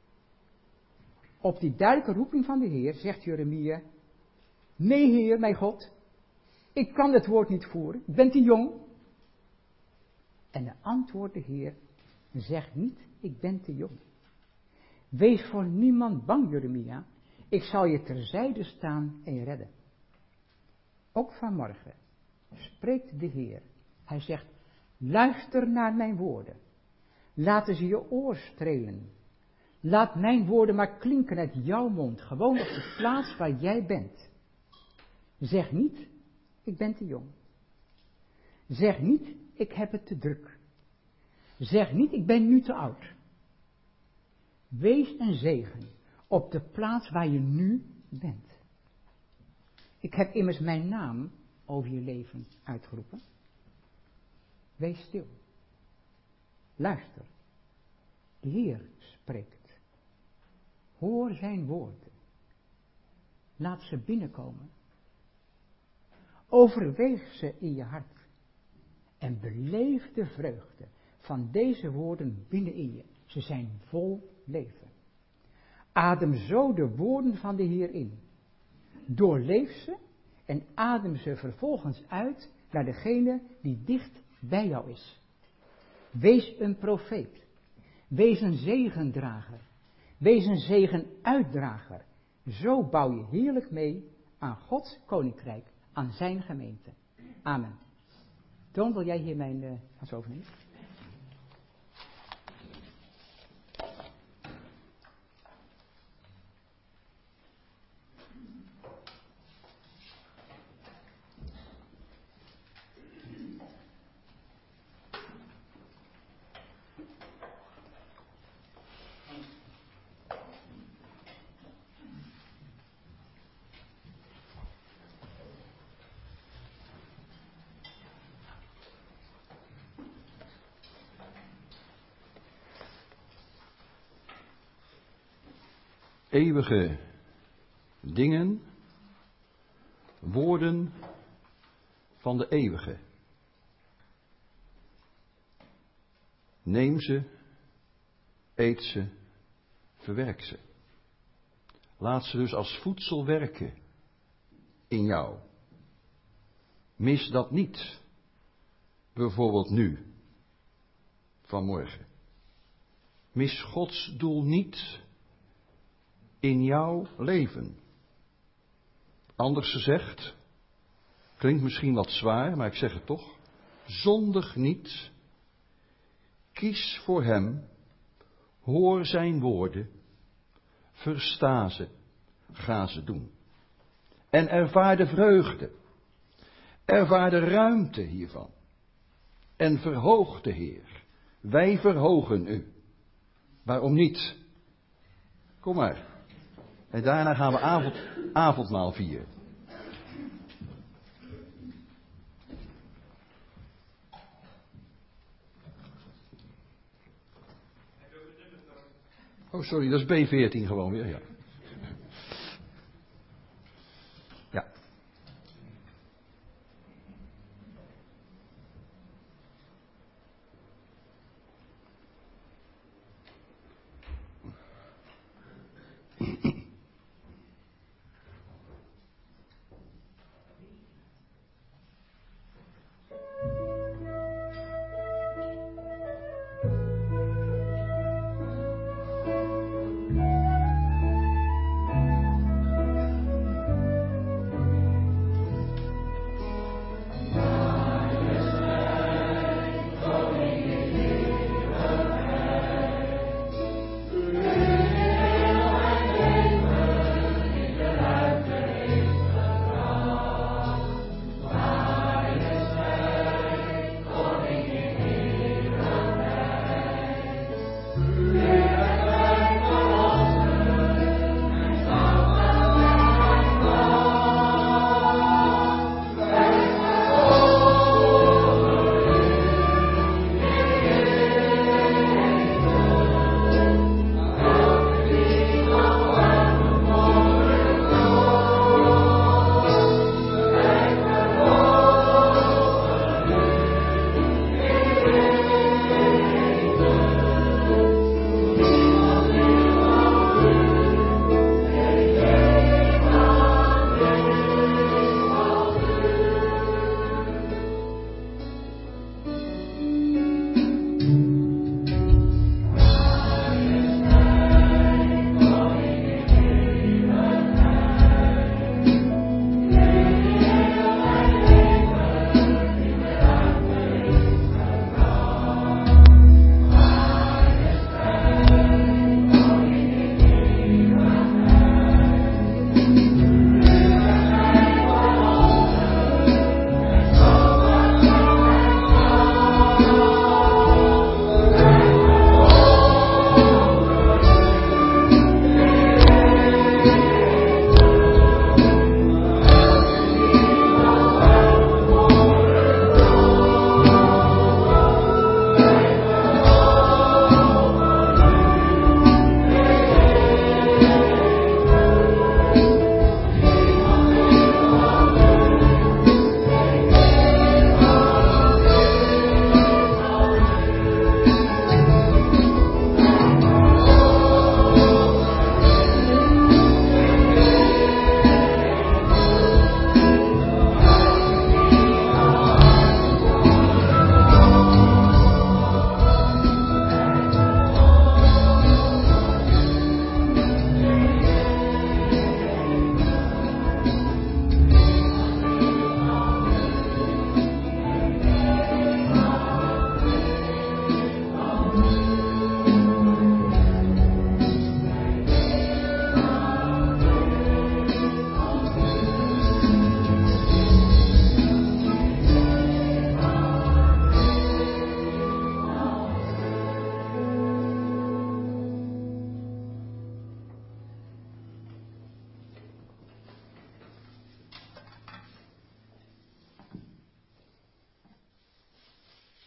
Op die duidelijke roeping van de Heer zegt Jeremia, nee Heer, mijn God, ik kan het woord niet voeren, ik ben te jong. En de antwoordt de Heer, zeg niet, ik ben te jong. Wees voor niemand bang, Jeremia, ik zal je terzijde staan en je redden. Ook vanmorgen spreekt de Heer. Hij zegt, luister naar mijn woorden. Laten ze je oor strelen. Laat mijn woorden maar klinken uit jouw mond, gewoon op de plaats waar jij bent. Zeg niet, ik ben te jong. Zeg niet, ik heb het te druk. Zeg niet, ik ben nu te oud. Wees een zegen op de plaats waar je nu bent. Ik heb immers mijn naam over je leven uitgeroepen. Wees stil. Luister. De Heer spreekt. Hoor zijn woorden. Laat ze binnenkomen. Overweeg ze in je hart. En beleef de vreugde van deze woorden binnenin je. Ze zijn vol leven. Adem zo de woorden van de Heer in. Doorleef ze en adem ze vervolgens uit naar degene die dicht bij jou is. Wees een profeet. Wees een zegendrager. Wees een zegenuitdrager. Zo bouw je heerlijk mee aan Gods koninkrijk, aan zijn gemeente. Amen. Toon, wil jij hier mijn uh, gaan zo overnemen? Eeuwige dingen, woorden van de eeuwige. Neem ze, eet ze, verwerk ze. Laat ze dus als voedsel werken in jou. Mis dat niet, bijvoorbeeld nu, vanmorgen. Mis Gods doel niet in jouw leven. Anders gezegd, klinkt misschien wat zwaar, maar ik zeg het toch. Zondig niet. Kies voor hem. Hoor zijn woorden. Versta ze. Ga ze doen. En ervaar de vreugde. Ervaar de ruimte hiervan. En verhoog de Heer. Wij verhogen u. Waarom niet? Kom maar. En daarna gaan we avond, avondmaal vieren. Oh, sorry, dat is B veertien gewoon weer, ja. Ja.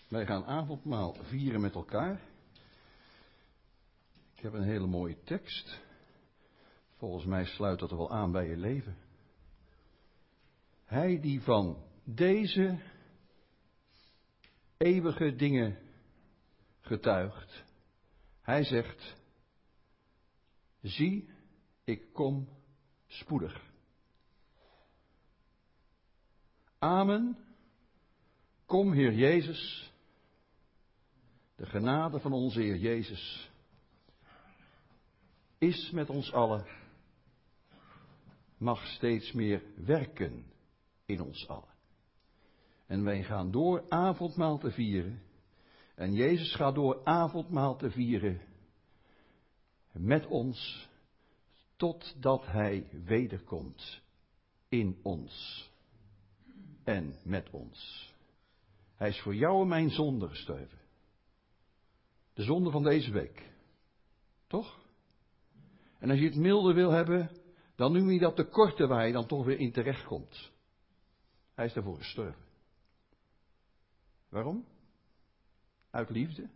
Wij gaan avondmaal vieren met elkaar. Ik heb een hele mooie tekst. Volgens mij sluit dat er wel aan bij je leven. Hij die van deze eeuwige dingen getuigt. Hij zegt, zie, ik kom spoedig. Amen. Kom, Heer Jezus. De genade van onze Heer Jezus is met ons allen, mag steeds meer werken in ons allen. En wij gaan door avondmaal te vieren. En Jezus gaat door avondmaal te vieren met ons, totdat Hij wederkomt in ons en met ons. Hij is voor jou en mijn zonde gestorven. De zonde van deze week. Toch? En als je het milder wil hebben, dan noem je dat de korte waar je dan toch weer in terecht komt. Hij is daarvoor gestorven. Waarom? Uit liefde.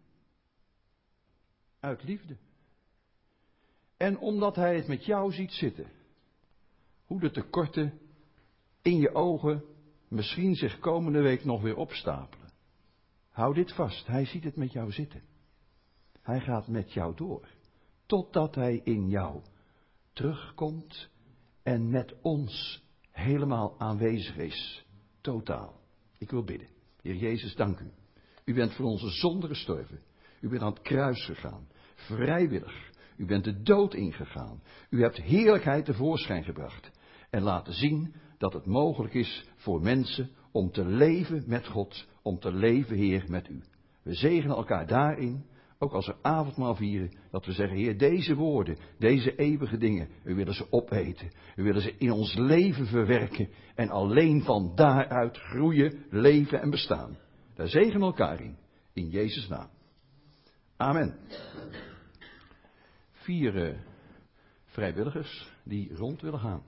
Uit liefde. En omdat hij het met jou ziet zitten. Hoe de tekorten in je ogen misschien zich komende week nog weer opstapelen. Hou dit vast, hij ziet het met jou zitten. Hij gaat met jou door. Totdat hij in jou terugkomt en met ons helemaal aanwezig is. Totaal. Ik wil bidden. Heer Jezus, dank u. U bent voor onze zonde gestorven. U bent aan het kruis gegaan. Vrijwillig. U bent de dood ingegaan. U hebt heerlijkheid tevoorschijn gebracht. En laten zien dat het mogelijk is voor mensen om te leven met God. Om te leven, Heer, met u. We zegenen elkaar daarin. Ook als we avondmaal vieren, dat we zeggen, Heer, deze woorden, deze eeuwige dingen, we willen ze opeten. We willen ze in ons leven verwerken en alleen van daaruit groeien, leven en bestaan. Daar zegenen we elkaar in, in Jezus' naam. Amen. Vier uh, vrijwilligers die rond willen gaan.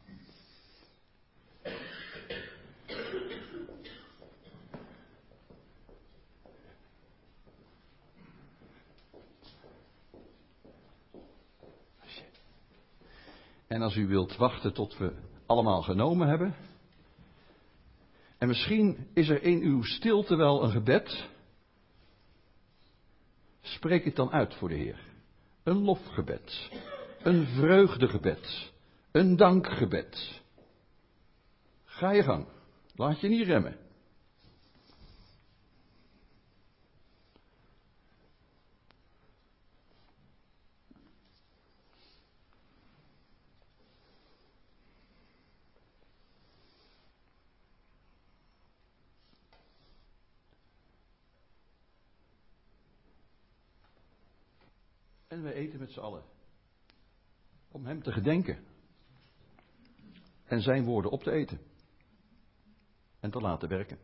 En als u wilt wachten tot we allemaal genomen hebben. En misschien is er in uw stilte wel een gebed. Spreek het dan uit voor de Heer. Een lofgebed. Een vreugdegebed. Een dankgebed. Ga je gang. Laat je niet remmen. En we eten met z'n allen. Om hem te gedenken. En zijn woorden op te eten. En te laten werken.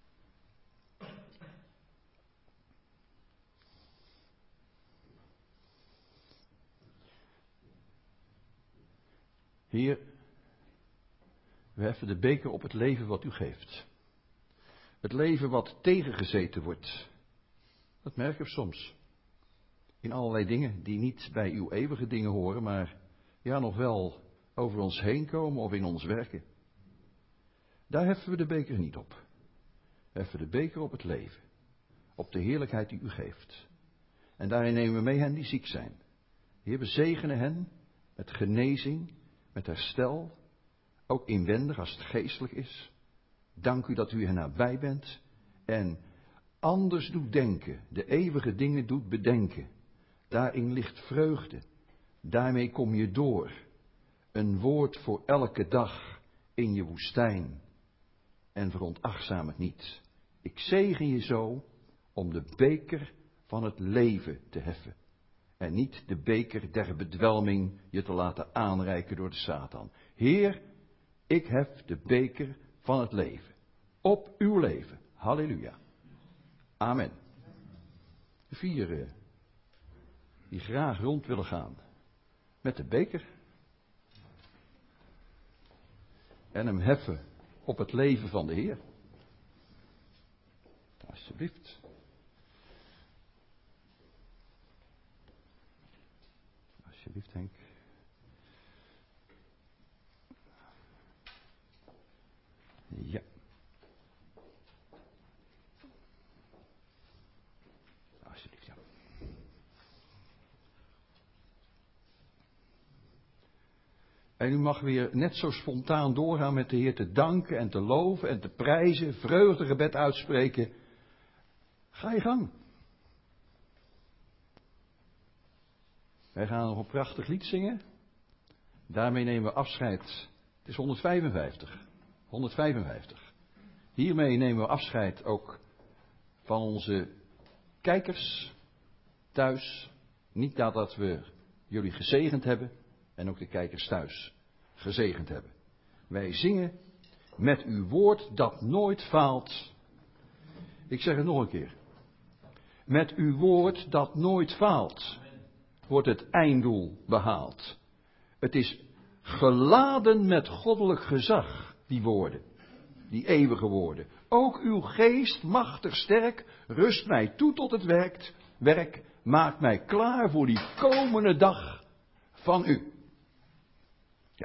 Heer, we heffen de beker op het leven wat u geeft. Het leven wat tegengezeten wordt. Dat merken we soms. In allerlei dingen die niet bij uw eeuwige dingen horen, maar ja, nog wel over ons heen komen of in ons werken. Daar heffen we de beker niet op. We heffen de beker op het leven. Op de heerlijkheid die u geeft. En daarin nemen we mee hen die ziek zijn. Heer, we zegenen hen met genezing, met herstel. Ook inwendig als het geestelijk is. Dank u dat u hen nabij bent. En anders doet denken. De eeuwige dingen doet bedenken. Daarin ligt vreugde. Daarmee kom je door. Een woord voor elke dag in je woestijn. En veronachtzaam het niet. Ik zegen je zo om de beker van het leven te heffen. En niet de beker der bedwelming je te laten aanreiken door de Satan. Heer, ik hef de beker van het leven. Op uw leven. Halleluja. Amen. De vier die graag rond willen gaan met de beker. En hem heffen op het leven van de Heer. Alsjeblieft. Alsjeblieft, Henk. Ja. Alsjeblieft, ja. En u mag weer net zo spontaan doorgaan met de Heer te danken en te loven en te prijzen, vreugdegebed uitspreken. Ga je gang. Wij gaan nog een prachtig lied zingen. Daarmee nemen we afscheid. Het is honderdvijfenvijftig. honderdvijfenvijftig. Hiermee nemen we afscheid ook van onze kijkers thuis. Niet nadat we jullie gezegend hebben en ook de kijkers thuis gezegend hebben. Wij zingen met uw woord dat nooit faalt. Ik zeg het nog een keer. Met uw woord dat nooit faalt, wordt het einddoel behaald. Het is geladen met goddelijk gezag, die woorden, die eeuwige woorden. Ook uw geest, machtig sterk, rust mij toe tot het werk, werk, maakt mij klaar voor die komende dag van u. Ja.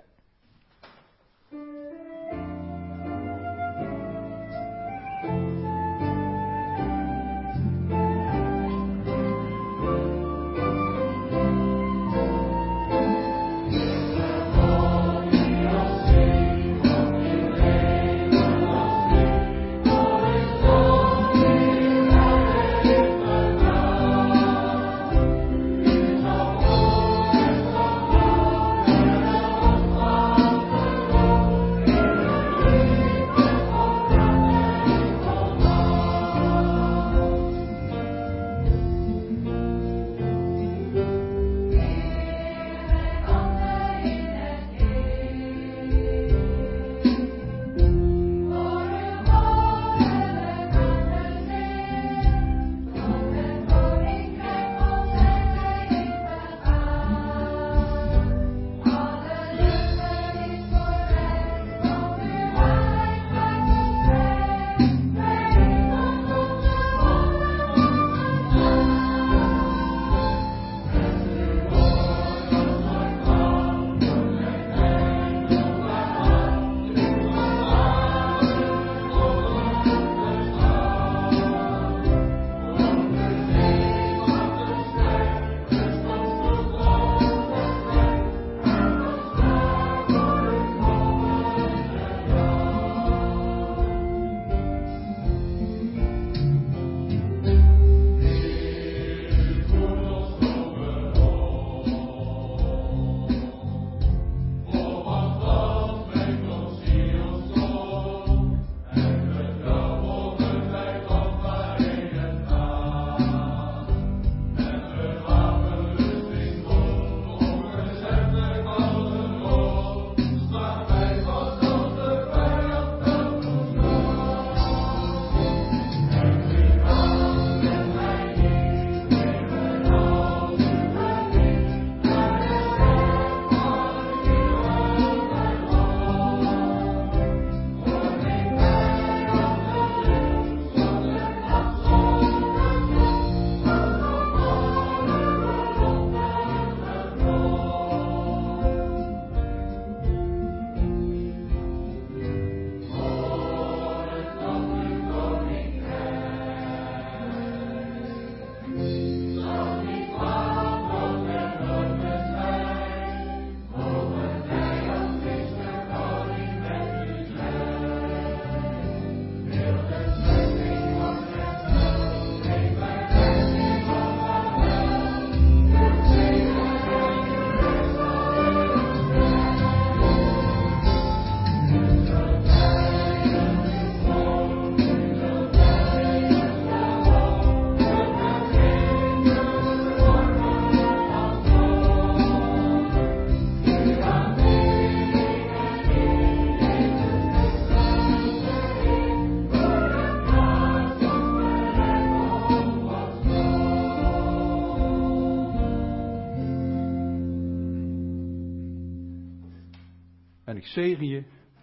En ik zegen je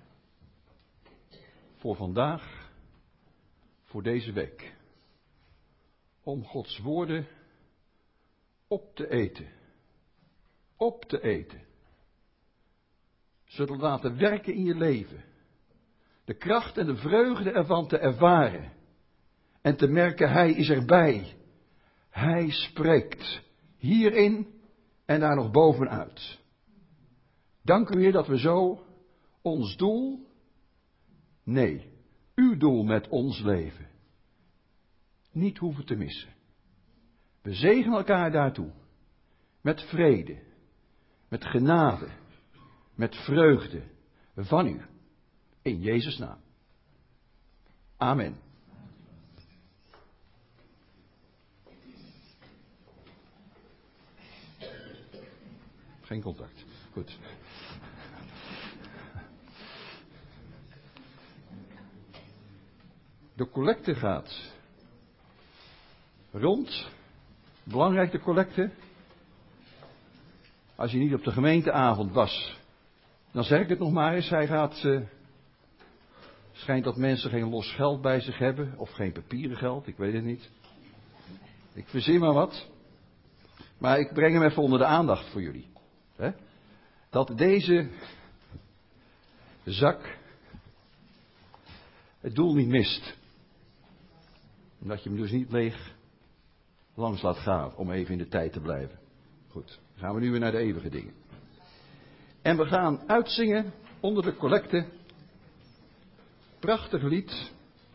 voor vandaag, voor deze week. Om Gods woorden op te eten. op te eten. Zullen laten werken in je leven. De kracht en de vreugde ervan te ervaren. En te merken, hij is erbij. Hij spreekt. Hierin en daar nog bovenuit. Dank u Heer dat we zo ons doel, nee, uw doel met ons leven, niet hoeven te missen. We zegenen elkaar daartoe. Met vrede. Met genade. Met vreugde. Van u. In Jezus' naam. Amen. Geen contact. Goed. De collecte gaat rond. Belangrijk de collecte. Als je niet op de gemeenteavond was, dan zeg ik het nog maar eens. Hij gaat, uh, schijnt dat mensen geen los geld bij zich hebben. Of geen papieren geld, ik weet het niet. Ik verzin maar wat. Maar ik breng hem even onder de aandacht voor jullie. Hè? Dat deze zak het doel niet mist. Dat je hem dus niet leeg langs laat gaan, om even in de tijd te blijven. Goed, dan gaan we nu weer naar de eeuwige dingen. En we gaan uitzingen onder de collecte. Prachtig lied.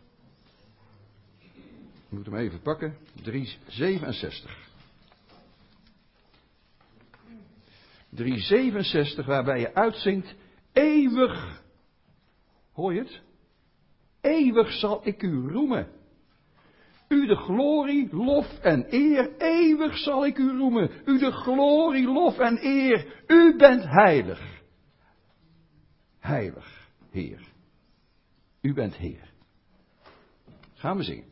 Ik moet hem even pakken. driehonderdzevenenzestig. driehonderdzevenenzestig, waarbij je uitzingt. Eeuwig. Hoor je het? Eeuwig zal ik u roemen. U de glorie, lof en eer, eeuwig zal ik u roemen. U de glorie, lof en eer. U bent heilig. Heilig, Heer. U bent Heer. Gaan we zingen.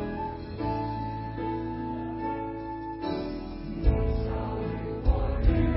Thank you.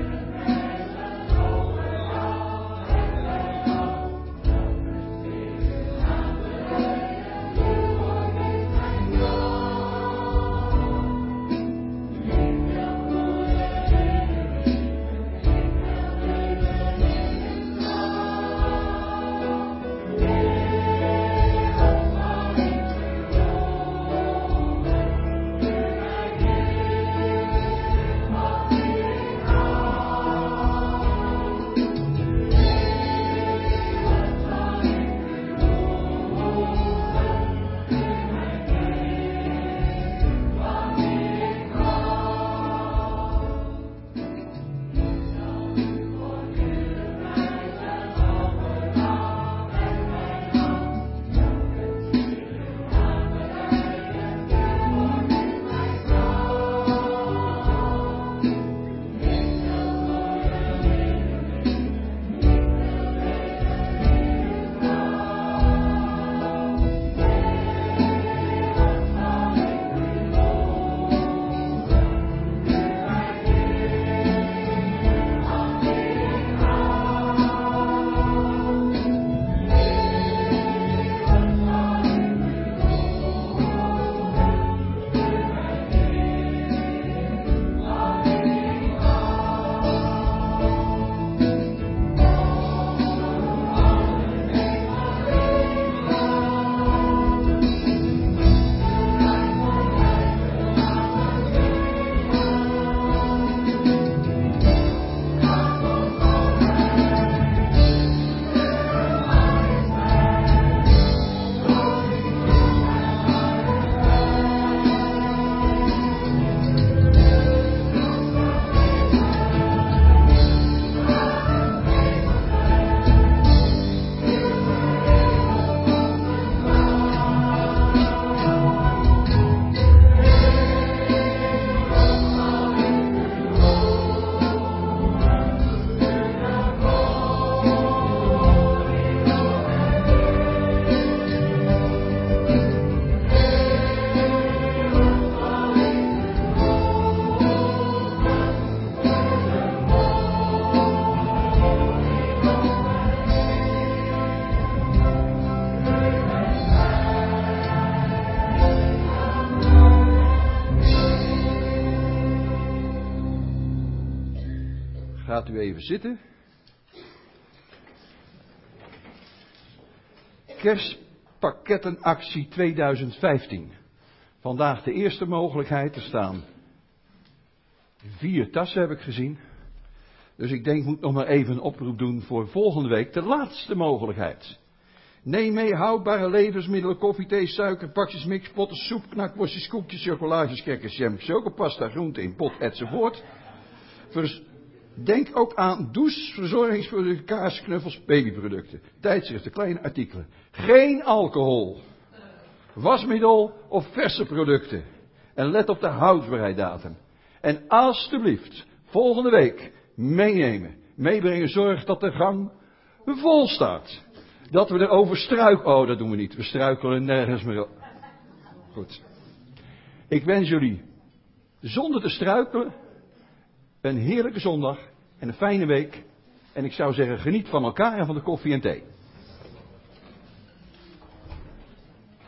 Gaat u even zitten. Kerstpakkettenactie tweeduizend vijftien. Vandaag de eerste mogelijkheid. Er staan vier tassen, heb ik gezien. Dus ik denk, ik moet nog maar even een oproep doen voor volgende week. De laatste mogelijkheid. Neem mee houdbare levensmiddelen, koffie, thee, suiker, pakjes mix, potten, soep, knakworstjes, koekjes, chocolaatjes, crackers, jam, chocopasta, groente in pot, enzovoort. Vers... Denk ook aan douche, verzorgingsproducten, kaas, knuffels, babyproducten, tijdschriften, kleine artikelen. Geen alcohol, wasmiddel of verse producten. En let op de houdbaarheidsdatum. En alstublieft, volgende week meenemen, meebrengen, zorg dat de gang vol staat. Dat we erover struikelen. Oh, dat doen we niet. We struikelen nergens meer op. Goed. Ik wens jullie, zonder te struikelen, een heerlijke zondag en een fijne week. En ik zou zeggen, geniet van elkaar en van de koffie en thee.